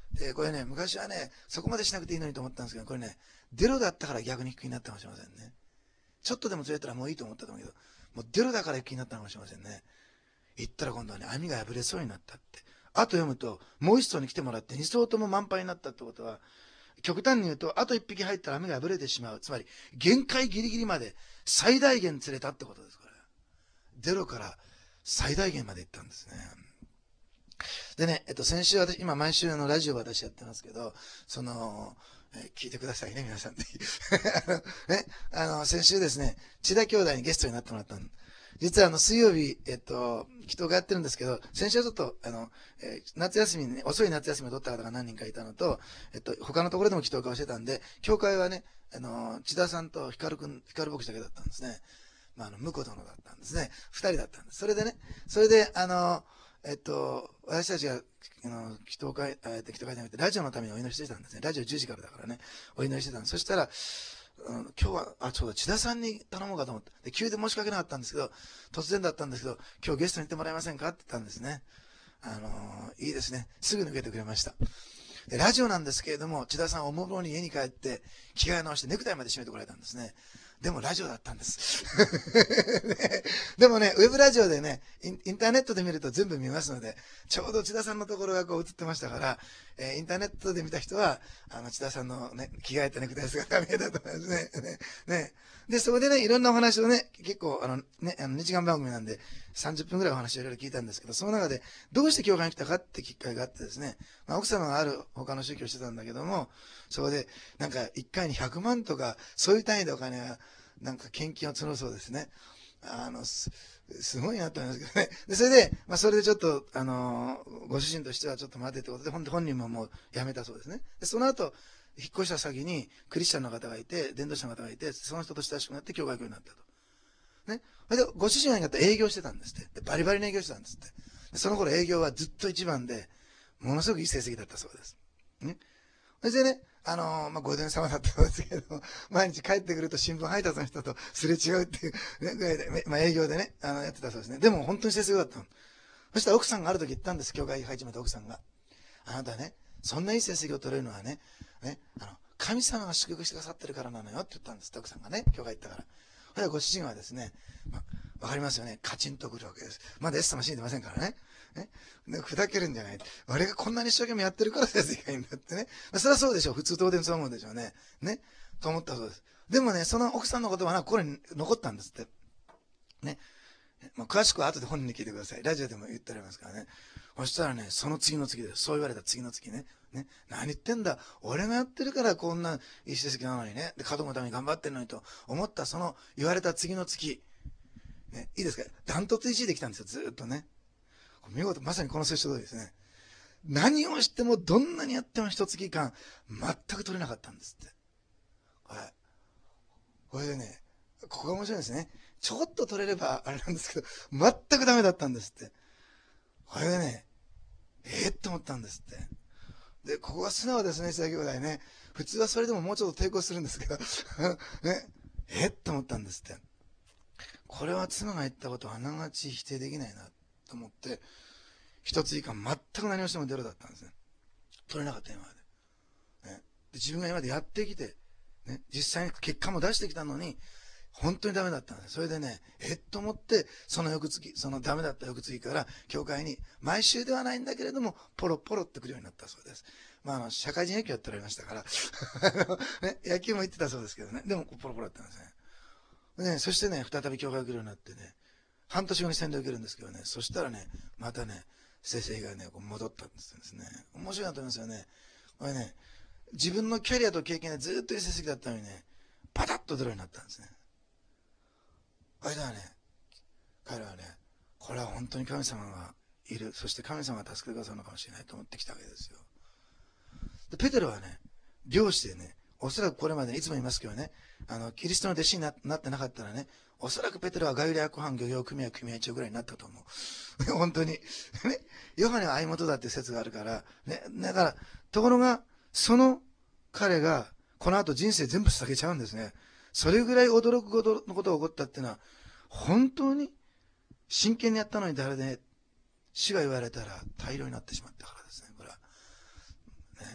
で、これね、昔はね、そこまでしなくていいのにと思ったんですけど、これね、デロだったから逆に低になったかもしれませんね。ちょっとでもずれたらもういいと思ったと思うけど、もうデロだから低になったかもしれませんね。行ったら今度はね、網が破れそうになったって。あと読むと、もう一層に来てもらってに層とも満杯になったってことは、極端に言うと、あと一匹入ったら網が破れてしまう。つまり、限界ギリギリまで最大限釣れたってことです、これ。ゼロから最大限まで行ったんですね。でね、えっと、先週私、今毎週のラジオ私やってますけど、その、え聞いてくださいね、皆さん。ね、あの、先週ですね、千田兄弟にゲストになってもらったん実はあの、水曜日、えっと、祈祷がやってるんですけど、先週はちょっと、あの、えー、夏休みにね、遅い夏休みを取った方が何人かいたのと、えっと、他のところでも祈祷会をしてたんで、教会はね、あの、千田さんと光くん、光牧師だけだったんですね。まあ、あの、婿殿だったんですね。二人だったんです。それでね、それで、あの、えっと、私たちが、あの、祈祷会、えっと、祈祷会じゃなくて、ラジオのためにお祈りしてたんですね。ラジオじゅうじからだからね、お祈りしてたんです。そしたら、うん、今日は、あ、そうだ、千田さんに頼もうかと思って。で、急で申し訳なかったんですけど、突然だったんですけど、今日ゲストに行ってもらえませんかって言ったんですね。あのー、いいですね。すぐ抜けてくれました。で、ラジオなんですけれども、千田さんおもむろに家に帰って、着替え直してネクタイまで締めてこられたんですね。でもラジオだったんです。ね、でもね、ウェブラジオでねイン、インターネットで見ると全部見ますので、ちょうど千田さんのところがこう映ってましたから、えー、インターネットで見た人は、あの、千田さんのね、着替えたネクタイ姿が見えたと思いますね。ね。ね。で、そこでね、いろんなお話をね、結構、あの、ね、あの、にじかん番組なんで、さんじゅっぷんぐらいお話をいろいろ聞いたんですけど、その中で、どうして教会に来たかってきっかけがあってですね、まあ、奥様がある他の宗教をしてたんだけども、そこで、なんか、いっかいにひゃくまんとか、そういう単位でお金が、なんか献金を募るそうですね。あの、す、すごいなと思いますけどね。で、それで、まあ、それでちょっと、あのー、ご主人としてはちょっと待てってことで、本本人ももう辞めたそうですね。で、その後、引っ越した先にクリスチャンの方がいて、伝道者の方がいて、その人と親しくなって教会教になったと。ね。それで、ご主人は営業してたんですって。で、バリバリの営業してたんですって。で、その頃営業はずっと一番で、ものすごくいい成績だったそうです。ね。それでね、あのー、まあ、ご殿様だったんですけど、毎日帰ってくると新聞配達の人とすれ違うっていう、ね、ぐらいで、まあ、営業でね、あの、やってたそうですね。でも本当に成績だったの。そしたら奥さんがある時言ったんです、教会に入っちまった奥さんが。あなたね、そんないい成績を取れるのはね、ね、あの、神様が祝福してくださってるからなのよって言ったんです、奥さんがね、教会行ったから。それでご主人はですね、まあ、わかりますよね、カチンとくるわけです。まだエス様信じてませんからね。ね、で砕けるんじゃない。俺がこんなに一生懸命やってるから成績がいいんだってね。まあ、それはそうでしょう。普通当然そう思うんでしょうね。ね。と思ったそうです。でもね、その奥さんの言葉はここに残ったんですって。ね。まあ、詳しくは後で本人に聞いてください。ラジオでも言ってありますからね。そしたらね、その次の次です。そう言われた次の次ね。ね。何言ってんだ。俺がやってるからこんないい成績なのにね。で、家族のために頑張ってるのにと思ったその言われた次の月。ね。いいですか。ダントツいちいできたんですよ。ずーっとね。見事、まさにこの聖書通りですね。何をしても、どんなにやっても一月間、全く取れなかったんですって。はい。これでね、ここが面白いですね。ちょっと取れればあれなんですけど、全くダメだったんですって。これでね、ええー、って思ったんですって。で、ここが素直ですね、千田兄弟ね。普通はそれでももうちょっと抵抗するんですけど、ね、ええー、って思ったんですって。これは妻が言ったことはあながち否定できないなと思って、一つ以下全く何をしてもゼロだったんですね。取れなかった今まで。ね、で自分が今までやってきて、ね、実際に結果も出してきたのに、本当にダメだったんです。それでね、えっと思って、その翌月、そのダメだった翌月から、教会に、毎週ではないんだけれども、ポロポロって来るようになったそうです。まあ、あの、社会人野球やっておられましたから、ね、野球も行ってたそうですけどね、でも、ポロポロだったんですね。でね、そしてね、再び教会来るようになってね、半年後に洗礼を受けるんですけどね、そしたらね、またね、成績がね、こう戻ったんですね。面白いなと思いますよね。これね、自分のキャリアと経験でずっといい成績だったのにね、パタッと出るようになったんですね。あれだね、彼らはね、これは本当に神様がいる、そして神様が助けてくださるのかもしれないと思ってきたわけですよ。でペテロはね、漁師でね、おそらくこれまでいつも言いますけどね、あの、キリストの弟子に な, なってなかったらね、おそらくペテロはガリラヤ湖畔漁業組合組合長ぐらいになったと思う。本当に。ね、ヨハネは相元だって説があるから、ね、だから、ところが、その彼が、この後人生全部捧げちゃうんですね。それぐらい驚くことのことが起こったっていうのは、本当に真剣にやったのに誰で、死が言われたら大量になってしまったからですね、これは。ね、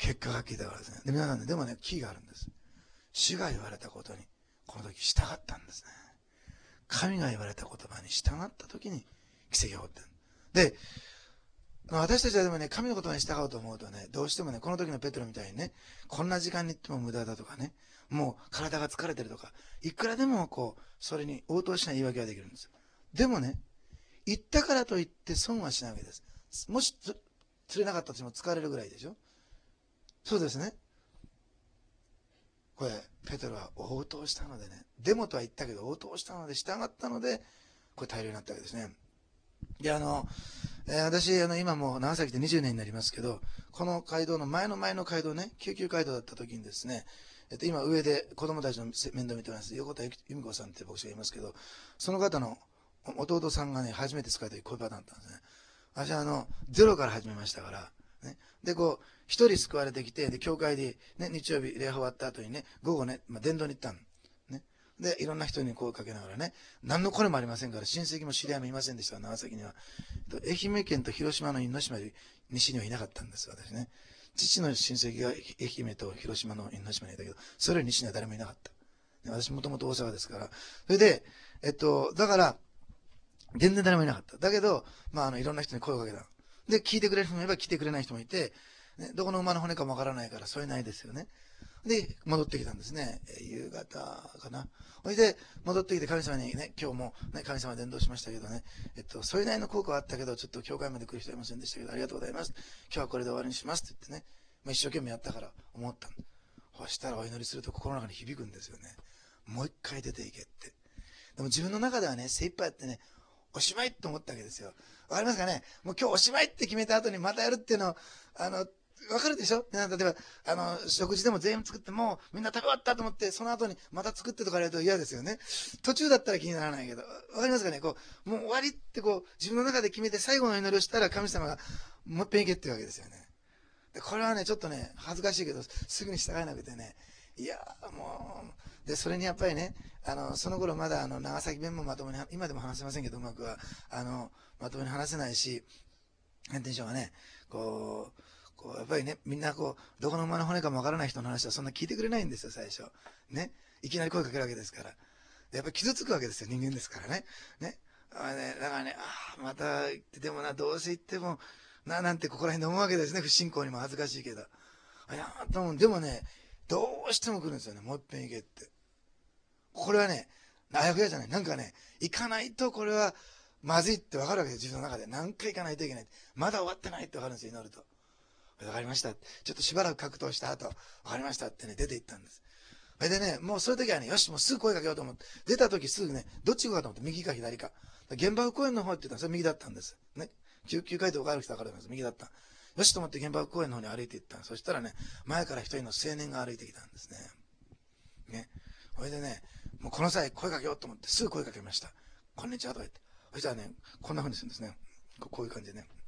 結果が聞いたからですね。で、皆さんね、でもね、キーがあるんです。主が言われたことに、この時従ったんですね。神が言われた言葉に従った時に奇跡が起こってる。で、私たちはでもね、神の言葉に従うと思うとね、どうしてもね、この時のペテロみたいにね、こんな時間に行っても無駄だとかね、もう体が疲れてるとか、いくらでもこう、それに応答しない言い訳ができるんですよ。でもね、行ったからといって損はしないわけです。もし釣れなかったとしても疲れるぐらいでしょ。そうですね。これ、ペテロは応答したのでね、デモとは言ったけど応答したので従ったので、これ大量になったわけですね。で、あの、えー、私、あの、今もう長崎でにじゅうねんになりますけど、この街道の前の前の街道ね、救急街道だった時にですね、えっと、今上で子供たちの面倒見てます、横田由美子さんって牧師がいますけど、その方の弟さんがね、初めて使えた時こういうパターンだったんですね。私はあの、ゼロから始めましたから、ね。で、こう、一人救われてきて、で、教会で、ね、日曜日礼拝終わった後にね、午後ね、まあ、伝道に行ったの。ね。で、いろんな人に声をかけながらね、何のこれもありませんから、親戚も知り合いもいませんでした、長崎には。愛媛県と広島の因島で西にはいなかったんです、私ね。父の親戚が愛媛と広島の因島にいたけど、それより西には誰もいなかった。私もともと大阪ですから。それで、えっと、だから、全然誰もいなかった。だけど、まあ、あの、いろんな人に声をかけた。で、聞いてくれる人もいれば来てくれない人もいて、ね、どこの馬の骨かもわからないから、それないですよね。で、戻ってきたんですね。えー、夕方かな。それで、戻ってきて神様にね、今日も、ね、神様伝道しましたけどね、えっと、それなりの効果はあったけど、ちょっと教会まで来る人はいませんでしたけど、ありがとうございます。今日はこれで終わりにしますって言ってね、まあ、一生懸命やったから思ったんだ。そしたらお祈りすると心の中に響くんですよね。もう一回出ていけって。でも自分の中ではね、精一杯やってね、おしまいって思ったわけですよ。わかりますかね。もう今日おしまいって決めた後にまたやるっていうのを、あの、わかるでしょ。例えば、あの、食事でも全部作っても、みんな食べ終わったと思って、その後にまた作ってとかやると嫌ですよね。途中だったら気にならないけど、わかりますかね。こう、もう終わりってこう、自分の中で決めて最後の祈りをしたら神様が、もう一遍行けっていうわけですよね。で、これはね、ちょっとね、恥ずかしいけど、すぐに従えなくてね、いやもう、で、それにやっぱりね、あの、その頃まだあの、長崎弁もまともに、今でも話せませんけど、うまくは、あの、まともに話せないし、なんて言うんでしょうかね、こう、こう、やっぱりね、みんなこう、どこの馬の骨かもわからない人の話はそんな聞いてくれないんですよ、最初。ね。いきなり声かけるわけですから。やっぱり傷つくわけですよ、人間ですからね。ね。あね、だからね、ああ、また言ってでもな、どうせ言っても、な、なんてここら辺で思うわけですね、不信仰にも恥ずかしいけど。あいやと思う。でもね、どうしても来るんですよね、もう一遍行けって。これはね、あやふやじゃない。なんかね、行かないとこれはまずいってわかるわけです、自分の中で。何回行かないといけない。まだ終わってないってわかるんですよ、祈ると。わかりました。ちょっとしばらく格闘した後、わかりましたってね、出て行ったんです。それでね、もうそういう時はね、よし、もうすぐ声かけようと思って、出た時すぐね、どっち行こうかと思って、右か左か。現場公園の方って言ったら、それ右だったんです。ね。救急回答がある人は分かるんです。右だった。よしと思って現場公園の方に歩いて行った。そしたらね、前から一人の青年が歩いてきたんですね。ね。それでね、もうこの際声かけようと思って、すぐ声かけました。こんにちはとか言って。そしたらね、こんな風にするんですね。こういう感じでね。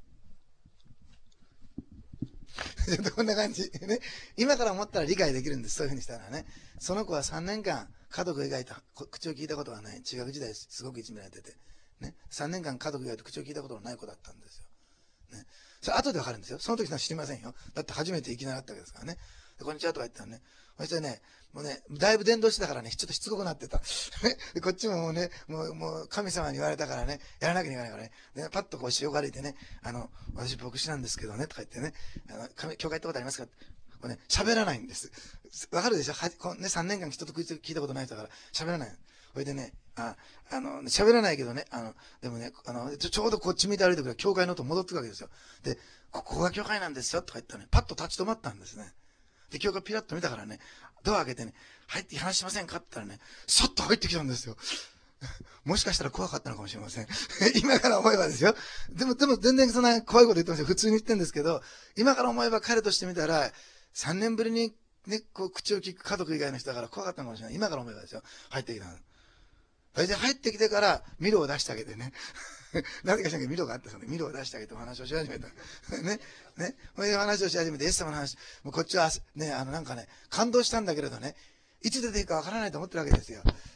こんな感じ。ね。今から思ったら理解できるんです。そういうふうにしたらね。その子はさんねんかん家族以外と口を聞いたことがない。中学時代すごくいじめられてて。ね。さんねんかん家族以外と口を聞いたことのない子だったんですよ。ね。それ後でわかるんですよ。その時は知りませんよ。だって初めていきなり会ったわけですからね。でこんにちはとか言ったらね。そしてね、もうね、だいぶ伝道してたからね、ちょっとしつこくなってた。でこっちももうね、もう、もう神様に言われたからね、やらなきゃいけないからね。で、パッとこう塩が歩いてね、あの、私牧師なんですけどね、とか言ってね、あの、教会行ったことありますかこうね、喋らないんです。わかるでしょはこね、さんねんかん人と聞いたことない人だから、喋らない。それでね、あ、あの、喋らないけどね、あの、でもね、あの、ちょちょうどこっち見て歩いてくる教会の音戻ってくるわけですよ。で、ここが教会なんですよ、とか言ったらね、パッと立ち止まったんですね。で、教会ピラッと見たからね、ドア開けてね、入って話しませんかって言ったらね、そっと入ってきたんですよ。もしかしたら怖かったのかもしれません。今から思えばですよ。でも、でも全然そんな怖いこと言ってますよ。普通に言ってるんですけど、今から思えば彼としてみたら、さんねんぶりにね、こう、口を聞く家族以外の人だから怖かったのかもしれない。今から思えばですよ。入ってきたの。それで入ってきてから、ミロを出してあげてね。なぜかしらんけど、ミロがあったそうで、ミロを出してあげてお話をし始めた。ね。ね。それで話をし始めて、イエス様の話、もうこっちは、ね、あの、なんかね、感動したんだけれどね、いつ出ていいかわからないと思ってるわけですよ。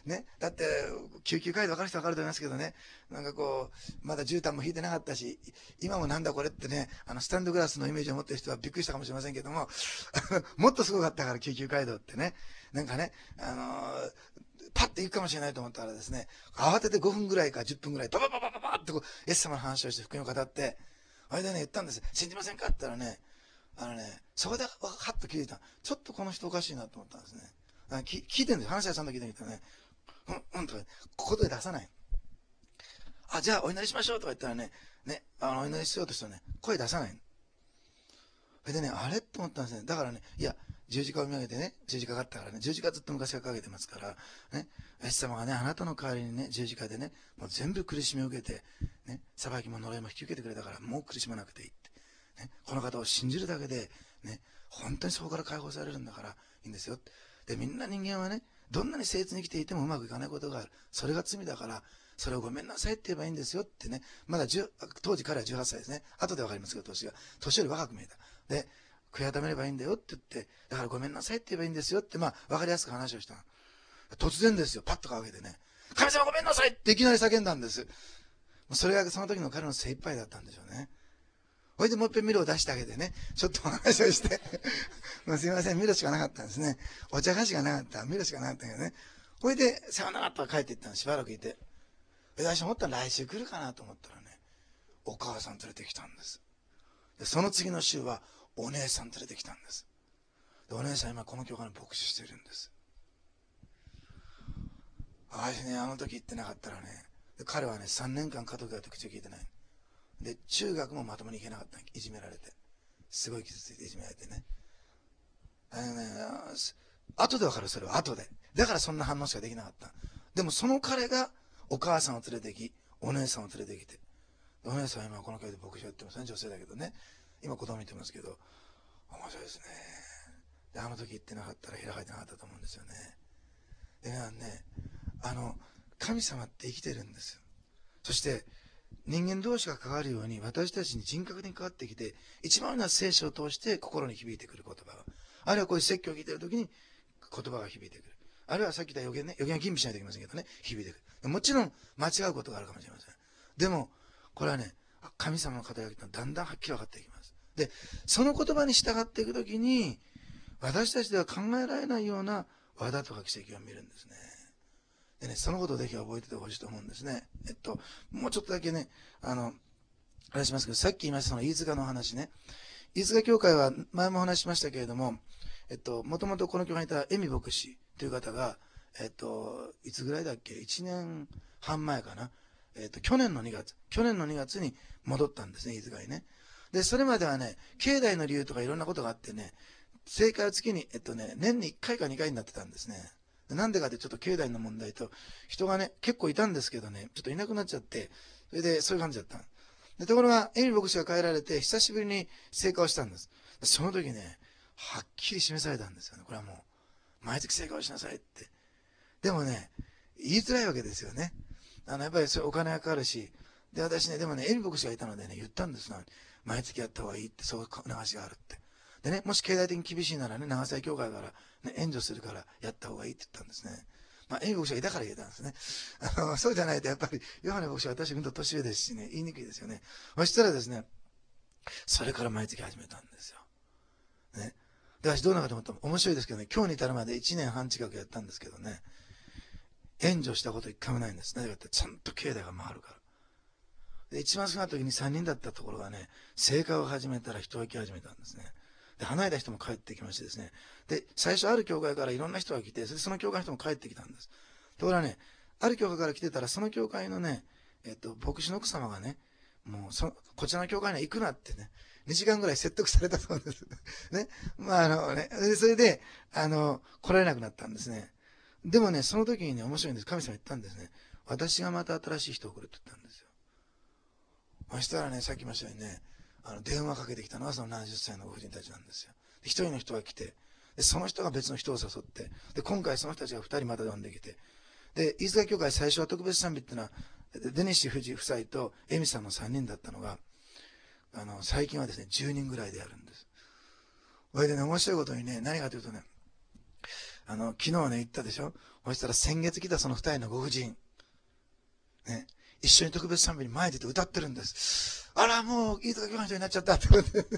ね、だって、救急街道分かる人分かると思いますけどね、なんかこう、まだ絨毯も引いてなかったし、今もなんだこれってね、あの、スタンドグラスのイメージを持ってる人はびっくりしたかもしれませんけども、もっとすごかったから、救急街道ってね、なんかね、あのー、パッて行くかもしれないと思ったらですね、慌ててごふんぐらいかじゅっぷんぐらい、ババババババってこう、イエス様の話をして福音を語って、あれでね、言ったんです。信じませんかって言ったらね、あのね、そこではっと気づいた。ちょっとこの人おかしいなと思ったんですね。あ聞聞いてるんです。話はちゃんと聞いてみたらね、うん、うんとか、ここで出さない。あ、じゃあお祈りしましょうとか言ったらね、ね、あの、お祈りしようとしたらね、声出さない。それでね、あれと思ったんですね。だからね、いや、十字架を見上げてね、十字架があったからね、十字架ずっと昔からかけてますから、ね、イエス様がね、あなたの代わりにね、十字架でね、もう全部苦しみを受けて、ね、裁きも呪いも引き受けてくれたから、もう苦しまなくていいって。ね、この方を信じるだけで、ね、本当にそこから解放されるんだからいいんですよ。で、みんな人間はね、どんなに誠実に生きていてもうまくいかないことがある。それが罪だから、それをごめんなさいって言えばいいんですよってね、まだ当時彼はじゅうはっさいですね。後でわかりますけど、年が。年より若く見えた。で、悔い改めればいいんだよって言って、だからごめんなさいって言えばいいんですよって、まあ、わかりやすく話をした。突然ですよ、パッとかけてね、神様ごめんなさいっていきなり叫んだんです。それがその時の彼の精一杯だったんでしょうね。ほいでもう一遍ミロを出してあげてね、ちょっとお話をして、もうすいません、ミロしかなかったんですね。お茶菓子がなかった、ミロしかなかったけどね。ほいで、さよならと帰っていったの、しばらくいて。私思ったら来週来るかなと思ったらね、お母さん連れてきたんです。でその次の週は、お姉さん連れてきたんです。でお姉さん今この教会の牧師してるんです。私ね、あの時行ってなかったらね、で彼はね、さんねんかん家族が口を聞いてない。で、中学もまともに行けなかった。いじめられて。すごい傷ついていじめられてね。あのね、後でわかる、それは後で。だからそんな反応しかできなかった。でもその彼がお母さんを連れてき、お姉さんを連れてきて。お姉さんは今この教会で牧師をやってますね、女性だけどね。今子供見てますけど、面白いですね。で、あの時言ってなかったら開かれてなかったと思うんですよね。でね、あの、神様って生きてるんですよ。そして、人間同士が関わるように私たちに人格に関わってきて、一番の聖書を通して心に響いてくる言葉が。あるいはこういう説教を聞いてる時に言葉が響いてくる。あるいはさっき言った予言ね、予言は吟味しないといけませんけどね、響いてくる。もちろん間違うことがあるかもしれません。でも、これはね、神様の肩書きってだんだんはっきり分かっていきます。で、その言葉に従っていくときに、私たちでは考えられないような技とか奇跡を見るんですね。でね、そのことをぜひ覚えててほしいと思うんですね。えっと、もうちょっとだけね、あの、話しますけど、さっき言いましたその飯塚の話ね。飯塚教会は前もお話しましたけれども、えっと、もともとこの教会にいた恵美牧師という方が、えっと、いつぐらいだっけ ?いち 年半前かな。えっと、去年のにがつ、去年のにがつに戻ったんですね、飯塚にね。で、それまではね、境内の理由とかいろんなことがあってね、正解は月に、えっとね、年にいっかいかにかいになってたんですね。なんでかってちょっと境内の問題と、人がね、結構いたんですけどね、ちょっといなくなっちゃって、それでそういう感じだった。でところが、エミ牧師が帰られて、久しぶりに聖火をしたんです。その時ね、はっきり示されたんですよね。これはもう、毎月聖火をしなさいって。でもね、言いづらいわけですよね。あの、やっぱりそれお金がかかるし、で、私ね、でもね、エミ牧師がいたのでね、言ったんですよ。毎月やった方がいいって、そういう話があるって。でね、もし経済的に厳しいならね、長崎教会から、ね、援助するからやった方がいいって言ったんですね。まあ、エミ牧師がいたから言えたんですね。あの、そうじゃないと、やっぱり、ヨハネ牧師は私、うんと年上ですしね、言いにくいですよね。そしたらですね、それから毎月始めたんですよ。ね。で、私どうなのかと思ったら面白いですけどね、今日に至るまでいちねんはん近くやったんですけどね、援助したこと一回もないんです。なぜかって、ちゃんと境内が回るから。で、一番少ない時にさんにんだったところがね、聖火を始めたら人が来始めたんですね。で、離れた人も帰ってきましてですね。で、最初ある教会からいろんな人が来て、それでその教会の人も帰ってきたんです。ところがね、ある教会から来てたら、その教会のね、えっと、牧師の奥様がね、もうそ、こちらの教会には行くなってね、にじかんぐらい説得されたそうです。ね。まあ、あのね、それで、あの、来られなくなったんですね。でもね、その時にね、面白いんです。神様言ったんですね。私がまた新しい人を送るって言ったんですよ。そしたらね、さっき言いましたようにね、あの、電話かけてきたのはそのななじゅっさいのご婦人たちなんですよ。で一人の人が来て、で、その人が別の人を誘って、で、今回その人たちが二人また呼んできて、で、飯塚教会最初は特別賛美っていうのは、デニッシュ夫人夫妻とエミさんの三人だったのが、あの、最近はですね、じゅうにんぐらいでやるんです。それでね、面白いことにね、何かというとね、あの、昨日ね、言ったでしょ。 そしたら先月来たその二人のご婦人、ね、一緒に特別賛美に前に出て歌ってるんです。あら、もういいとこ来ましたになっちゃったってことで。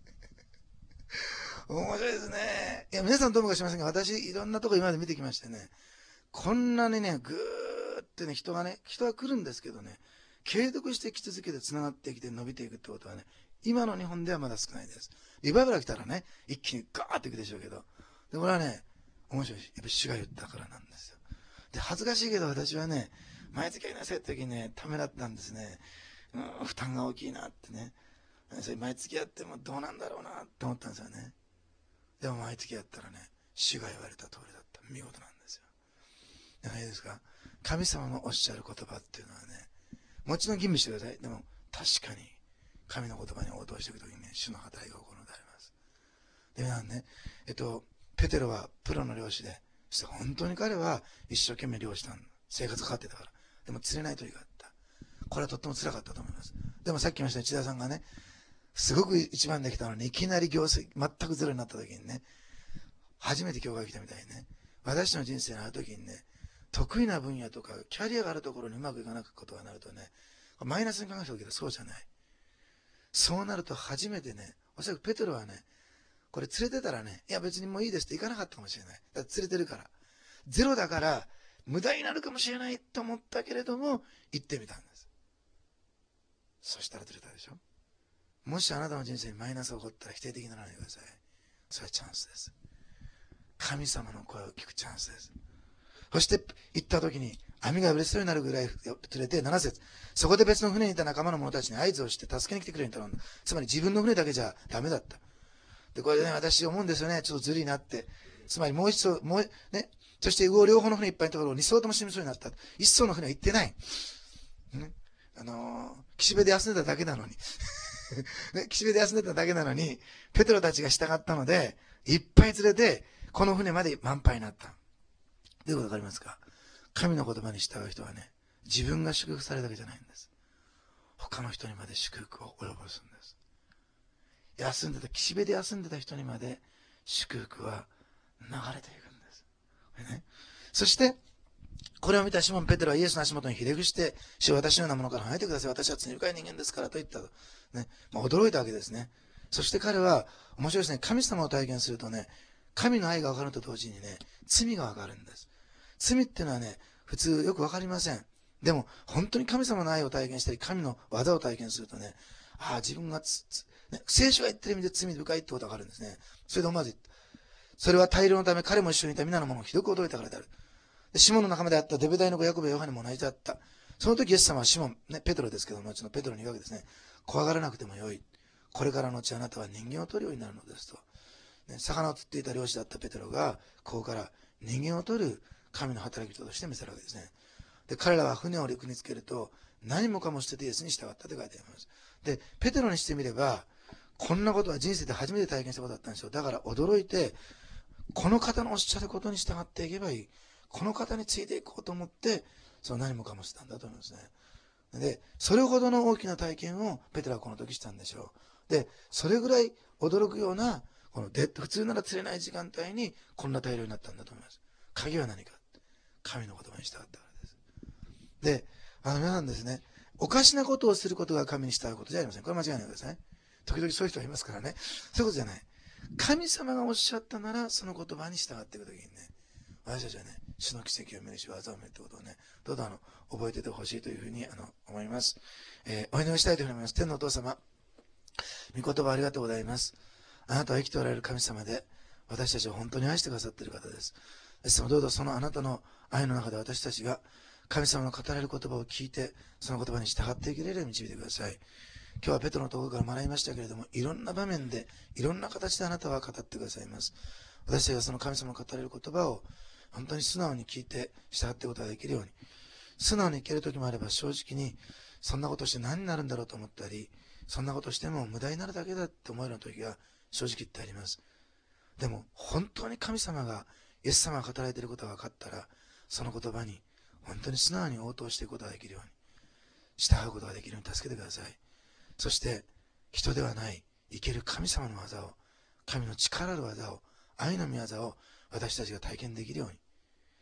面白いですね。いや、皆さんどうもかしませんが、私、いろんなとこ今まで見てきましてね、こんなにね、ぐーってね、人がね、人が来るんですけどね、継続して来続けて繋がってきて伸びていくってことはね、今の日本ではまだ少ないです。リバイバルが来たらね、一気にガーっていくでしょうけど、で、これはね、面白いし、やっぱ主が言ったからなんですよ。で、恥ずかしいけど私はね、毎月やりなさいって時にね、ためらったんですね。うん、負担が大きいなってね。それ毎月やってもどうなんだろうなって思ったんですよね。でも毎月やったらね、主が言われた通りだった。見事なんですよ。だからいいですか？神様のおっしゃる言葉っていうのはね、もちろん吟味してください。でも確かに神の言葉に応答していくときにね、主の働きが行われます。で、皆さんね、えっと、ペテロはプロの漁師で、そして本当に彼は一生懸命漁師したん生活かかってたから。でも釣れない時があった。これはとっても辛かったと思います。でもさっき言いました千田さんがね、すごく一番できたのに、いきなり業績、全くゼロになった時にね、初めて教会来たみたいにね、私の人生にある時にね、得意な分野とか、キャリアがあるところにうまくいかなくことがなるとね、マイナスに考えたけどそうじゃない。そうなると初めてね、おそらくペテロはね、これ連れてたらね、いや別にもういいですって行かなかったかもしれない。だって連れてるから。ゼロだから、無駄になるかもしれないと思ったけれども、行ってみたんです。そしたら釣れたでしょ。もしあなたの人生にマイナスが起こったら否定的にならないでください。それはチャンスです。神様の声を聞くチャンスです。そして行った時に網が売れそうになるぐらい釣れてなな節。そこで別の船にいた仲間の者たちに合図をして助けに来てくれに頼んだ。つまり自分の船だけじゃダメだった。で、これでね、私思うんですよね。ちょっとずるいなって。つまりもう一層、もう、ね。そして魚両方の船いっぱいのところを二艘とも死にそうになった。一艘の船は行ってない。ね。あのー、岸辺で休んでただけなのに。ね、岸辺で休んでただけなのに、ペテロたちが従ったので、いっぱい連れて、この船まで満杯になった。どういうことわかりますか？神の言葉に従う人はね、自分が祝福されるだけじゃないんです。他の人にまで祝福を及ぼすんです。休んでた、岸辺で休んでた人にまで祝福は流れていくんです。ね、そして、これを見たシモン・ペテロはイエスの足元にひれ伏して、主は私のようなものから離れてください。私は罪深い人間ですからと言ったと。ね。まあ、驚いたわけですね。そして彼は、面白いですね。神様を体験するとね、神の愛が分かると同時にね、罪が分かるんです。罪っていうのはね、普通よく分かりません。でも、本当に神様の愛を体験したり、神の技を体験するとね、ああ、自分がつつ、ね、聖書が言ってる意味で罪深いってことが分かるんですね。それで思わず言った。それは大量のため彼も一緒にいた皆の者をひどく驚いたからである。でシモンの仲間であったデベダイの子ヤコブやヨハネも同じだった。その時イエス様はシモン、ね、ペトロですけども、後のペトロに言うわけですね。怖がらなくてもよい。これからのうちあなたは人間を取るようになるのですと。ね、魚を釣っていた漁師だったペテロが、ここから人間を取る神の働き人として見せるわけですね。で、彼らは船を陸につけると、何もかも捨ててイエスに従ったと書いてあります。で、ペテロにしてみれば、こんなことは人生で初めて体験したことだったんですよ。だから驚いて、この方のおっしゃることに従っていけばいい。この方についていこうと思って、その何もかもしたんだと思いますね。で、それほどの大きな体験をペテロはこの時したんでしょう。で、それぐらい驚くような、こので普通なら釣れない時間帯にこんな大量になったんだと思います。鍵は何か。神の言葉に従ったからです。で、あの皆さんですね、おかしなことをすることが神に従うことじゃありません。これ間違いないでください。時々そういう人がいますからね。そういうことじゃない。神様がおっしゃったなら、その言葉に従っていくときにね、私たちはね、主の奇跡を見るし、技を見るということをね、どうぞあの、覚えててほしいというふうにあの思います。えー、お祈りしたいというふうに思います。天のお父様、御言葉ありがとうございます。あなたは生きておられる神様で、私たちを本当に愛してくださっている方です。ですので、どうぞそのあなたの愛の中で私たちが、神様の語られる言葉を聞いて、その言葉に従っていけれるように導いてください。今日はペトロのところから学びましたけれども、いろんな場面で、いろんな形であなたは語ってくださいます。私たちがその神様の語られる言葉を、本当に素直に聞いて従っていくことができるように、素直にいける時もあれば正直に、そんなことして何になるんだろうと思ったり、そんなことしても無駄になるだけだって思えるような時が正直言ってあります。でも、本当に神様が、イエス様が語られていることが分かったら、その言葉に本当に素直に応答していくことができるように、従うことができるように助けてください。そして、人ではない、生ける神様の技を、神の力ある技を、愛の御業を私たちが体験できるように、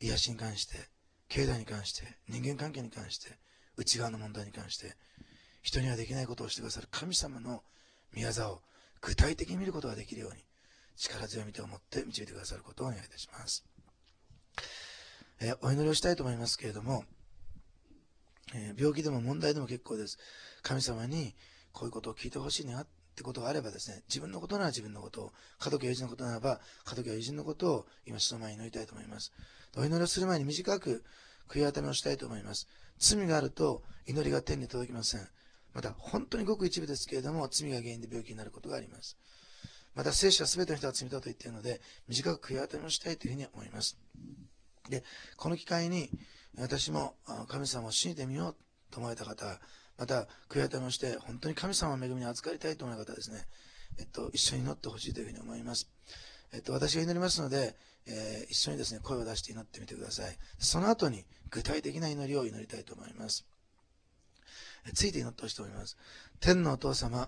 癒しに関して、経済に関して、人間関係に関して、内側の問題に関して、人にはできないことをしてくださる神様の御業を具体的に見ることができるように、力強い御手を持って導いてくださることをお願いいたします。えー、お祈りをしたいと思いますけれども、えー、病気でも問題でも結構です。神様にこういうことを聞いてほしいなってことがあればですね、自分のことなら自分のことを、家族や友人のことならば、家族や友人のことを今その前に祈りたいと思います。お祈りをする前に短く悔い改めをしたいと思います。罪があると祈りが天に届きません。また本当にごく一部ですけれども、罪が原因で病気になることがあります。また聖書は全ての人が罪だと言っているので、短く悔い改めをしたいというふうに思います。で、この機会に私も神様を信じてみようと思われた方、また悔い改めをして本当に神様の恵みに預かりたいと思われた方ですね、えっと、一緒に祈ってほしいというふうに思います。えっと、私が祈りますので、えー、一緒にですね、声を出して祈ってみてください。その後に具体的な祈りを祈りたいと思います。ついて祈ってほしいと思います。天のお父様、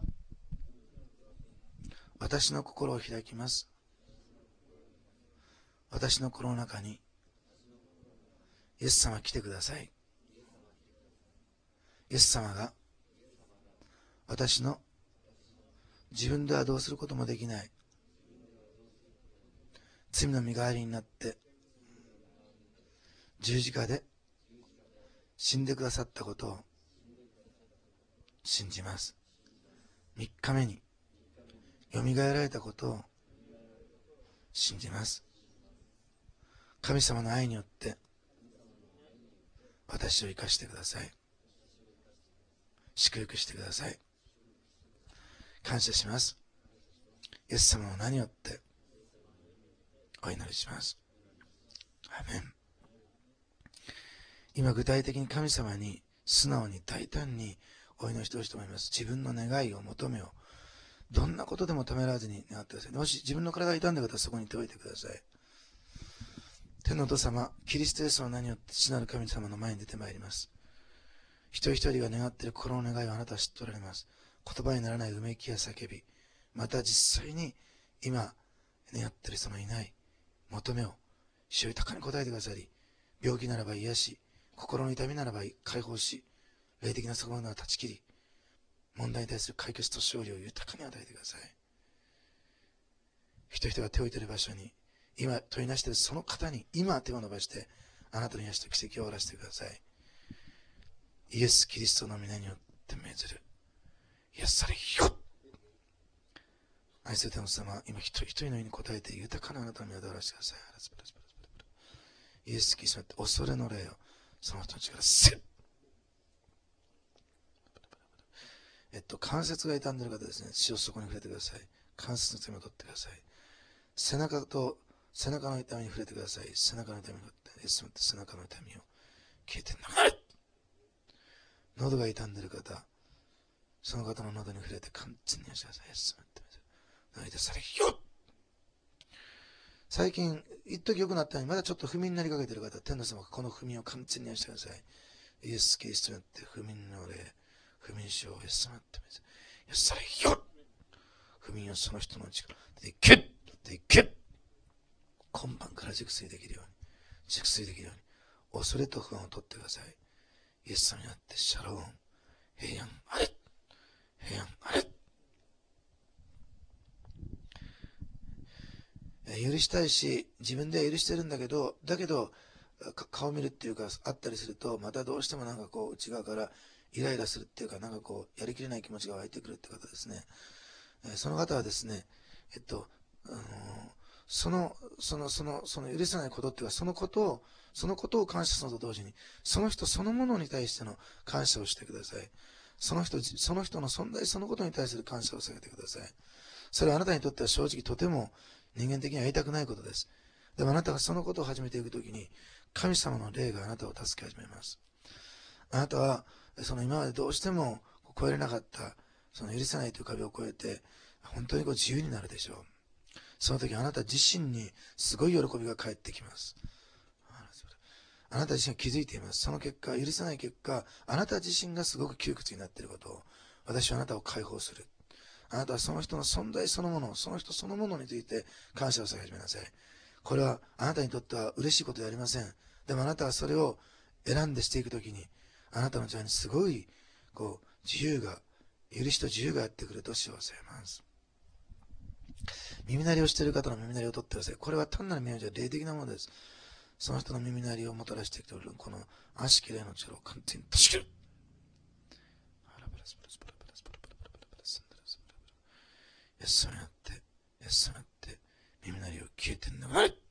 私の心を開きます。私の心の中にイエス様来てください。イエス様が私の自分ではどうすることもできない罪の身代わりになって十字架で死んでくださったことを信じます。三日目によみがえられたことを信じます。神様の愛によって私を生かしてください。祝福してください。感謝します。イエス様の名によってお祈りします。アーメン。今具体的に神様に素直に大胆にお祈りしてほしいと思います。自分の願いを求めをどんなことでもためらわずに願ってください。もし自分の体が痛んでいる方はそこに手を置いてください。天のお父様、キリストイエスの名によって父なる神様の前に出てまいります。一人一人が願っている心の願いをあなたは知っておられます。言葉にならないうめきや叫び、また実際に今願っている人のいない求めを主よ豊かに答えてくださり、病気ならば癒し、心の痛みならば解放し、霊的な束縛なら断ち切り、問題に対する解決と勝利を豊かに与えてください。人々が手を置いている場所に、今問いなしているその方に今手を伸ばしてあなたの癒しと奇跡を終わらせてください。イエス・キリストの皆によって命ずる。癒されよ。愛する天の様、今一人一人の意に応えて豊かなあなたの身を表してください。イエス・キリストによって恐れの霊をその人の力せ。えっと、関節が痛んでいる方ですね、血をそこに触れてください。関節の痛みを取ってください。背中と背中の痛みに触れてください。背中の痛みを取って、イエスによって背中の痛みを消えて流れ。喉が痛んでいる方、その方の喉に触れて完全に癒してください。イエスによって涙されよ。最近、一時良くなったのにまだちょっと不眠になりかけている方、天の様がこの不眠を完全に癒してください。イエス・キリストによって不眠の霊、不眠症をイエスによって癒されよ。不眠をその人の力でいけでいけ。今晩から熟睡できるように、熟睡できるように、恐れと不安を取ってください。イエス様にあってシャローン、平安あれ、平安あれ。許したいし、自分では許してるんだけど、だけど顔見るっていうかあったりすると、またどうしてもなんかこう内側からイライラするっていうか、なんかこうやりきれない気持ちが湧いてくるって方ですね。その方はですね、えっと、あのー、そのそのそのその許せないことっていうか、そのことをそのことを感謝するのと同時に、その人そのものに対しての感謝をしてください。その人その人の存在そのことに対する感謝をされてください。それはあなたにとっては正直とても人間的にはやりたくないことです。でもあなたがそのことを始めていくときに、神様の霊があなたを助け始めます。あなたはその今までどうしても越えれなかったその許せないという壁を越えて、本当にこう自由になるでしょう。その時あなた自身にすごい喜びが返ってきます。あなた自身が気づいています。その結果、許せない結果、あなた自身がすごく窮屈になっていることを、私はあなたを解放する。あなたはその人の存在そのもの、その人そのものについて感謝をされ始めなさい。 これはあなたにとっては嬉しいことではありません。でもあなたはそれを選んでしていくときに、あなたのうちにすごいこう自由が、許しと自由がやってくると幸せます。耳鳴りをしている方の耳鳴りを取ってください。これは単なる耳鳴りじゃ霊的なものです。その人の耳鳴りをもたらしてきておるこの悪しき霊の力を完全に断ち切る。イエス様にあって、イエス様にあって、耳鳴りを消えてんだがい。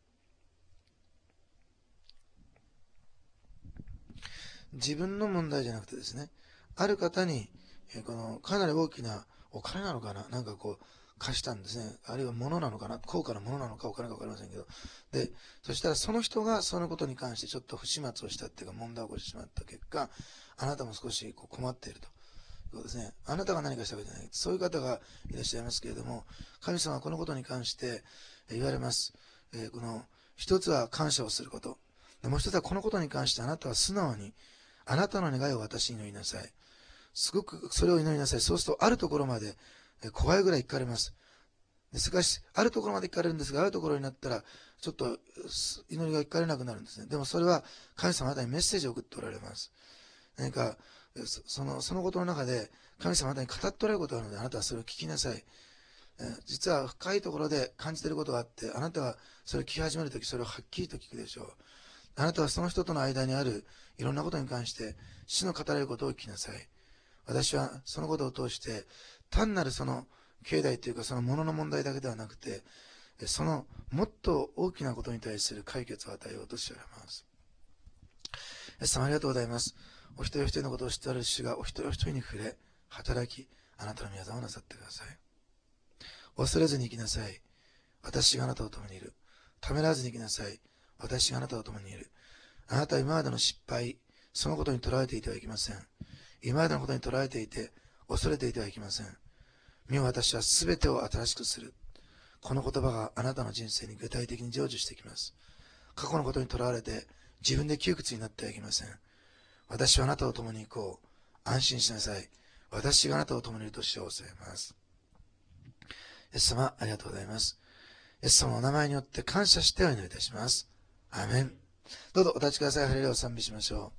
自分の問題じゃなくてですね、ある方に、このかなり大きなお金なのかな、なんかこう貸したんですね。あるいは物なのかな、高価なものなのかお金か分かりませんけど、で、そしたらその人がそのことに関してちょっと不始末をしたっていうか問題を起こしてしまった結果、あなたも少しこう困っていると。そうですね。あなたが何かしたわけじゃない。そういう方がいらっしゃいますけれども、神様はこのことに関して言われます。えー、この一つは感謝をすること。もう一つはこのことに関してあなたは素直にあなたの願いを私に祈りなさい。すごくそれを祈りなさい。そうするとあるところまで怖いぐらい行かれます。しかし、あるところまで行かれるんですが、あるところになったら、ちょっと祈りが行かれなくなるんですね。でもそれは神様あなたにメッセージを送っておられます。何か、その、そのことの中で、神様あなたに語っておられることがあるので、あなたはそれを聞きなさい。実は深いところで感じていることがあって、あなたはそれを聞き始めるとき、それをはっきりと聞くでしょう。あなたはその人との間にあるいろんなことに関して、主の語られることを聞きなさい。私はそのことを通して、単なるその境内というかそのものの問題だけではなくて、そのもっと大きなことに対する解決を与えようとしておられます。イエス様ありがとうございます。お一人お一人のことを知っておられる主がお一人お一人に触れ、働き、あなたの御業をなさってください。恐れずに生きなさい。私があなたと共にいる。ためらわずに生きなさい。私があなたと共にいる。あなたは今までの失敗、そのことに捉えていてはいけません。今までのことに捉えていて、恐れていてはいけません。見よ、私はすべてを新しくする。この言葉があなたの人生に具体的に成就してきます。過去のことにとらわれて、自分で窮屈になってはいけません。私はあなたと共に行こう。安心しなさい。私があなたと共にいると幸せます。イエス様、ありがとうございます。イエス様のお名前によって感謝してお祈りいたします。アーメン。どうぞお立ちください。ハレルヤを賛美しましょう。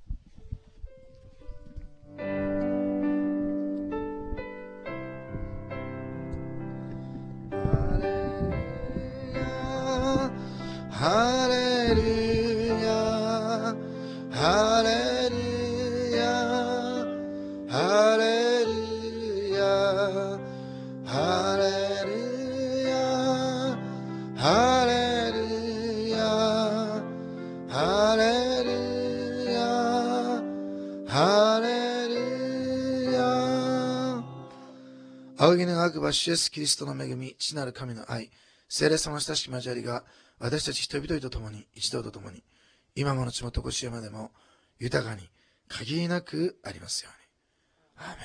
ハレルヤ、ハレルヤ、ハレルヤ、ハレルヤ、ハレルヤ、ハレルヤ、ハレルヤ。仰ぎのあくば主イエスキリストの恵み、父なる神の愛、聖霊様の親しき交わりが、私たち人々と共に、一同と共に、今ものちもとこしえまでも、豊かに、限りなくありますように。アー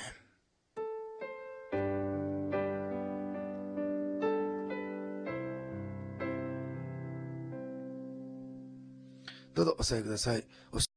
メン。どうぞお座りください。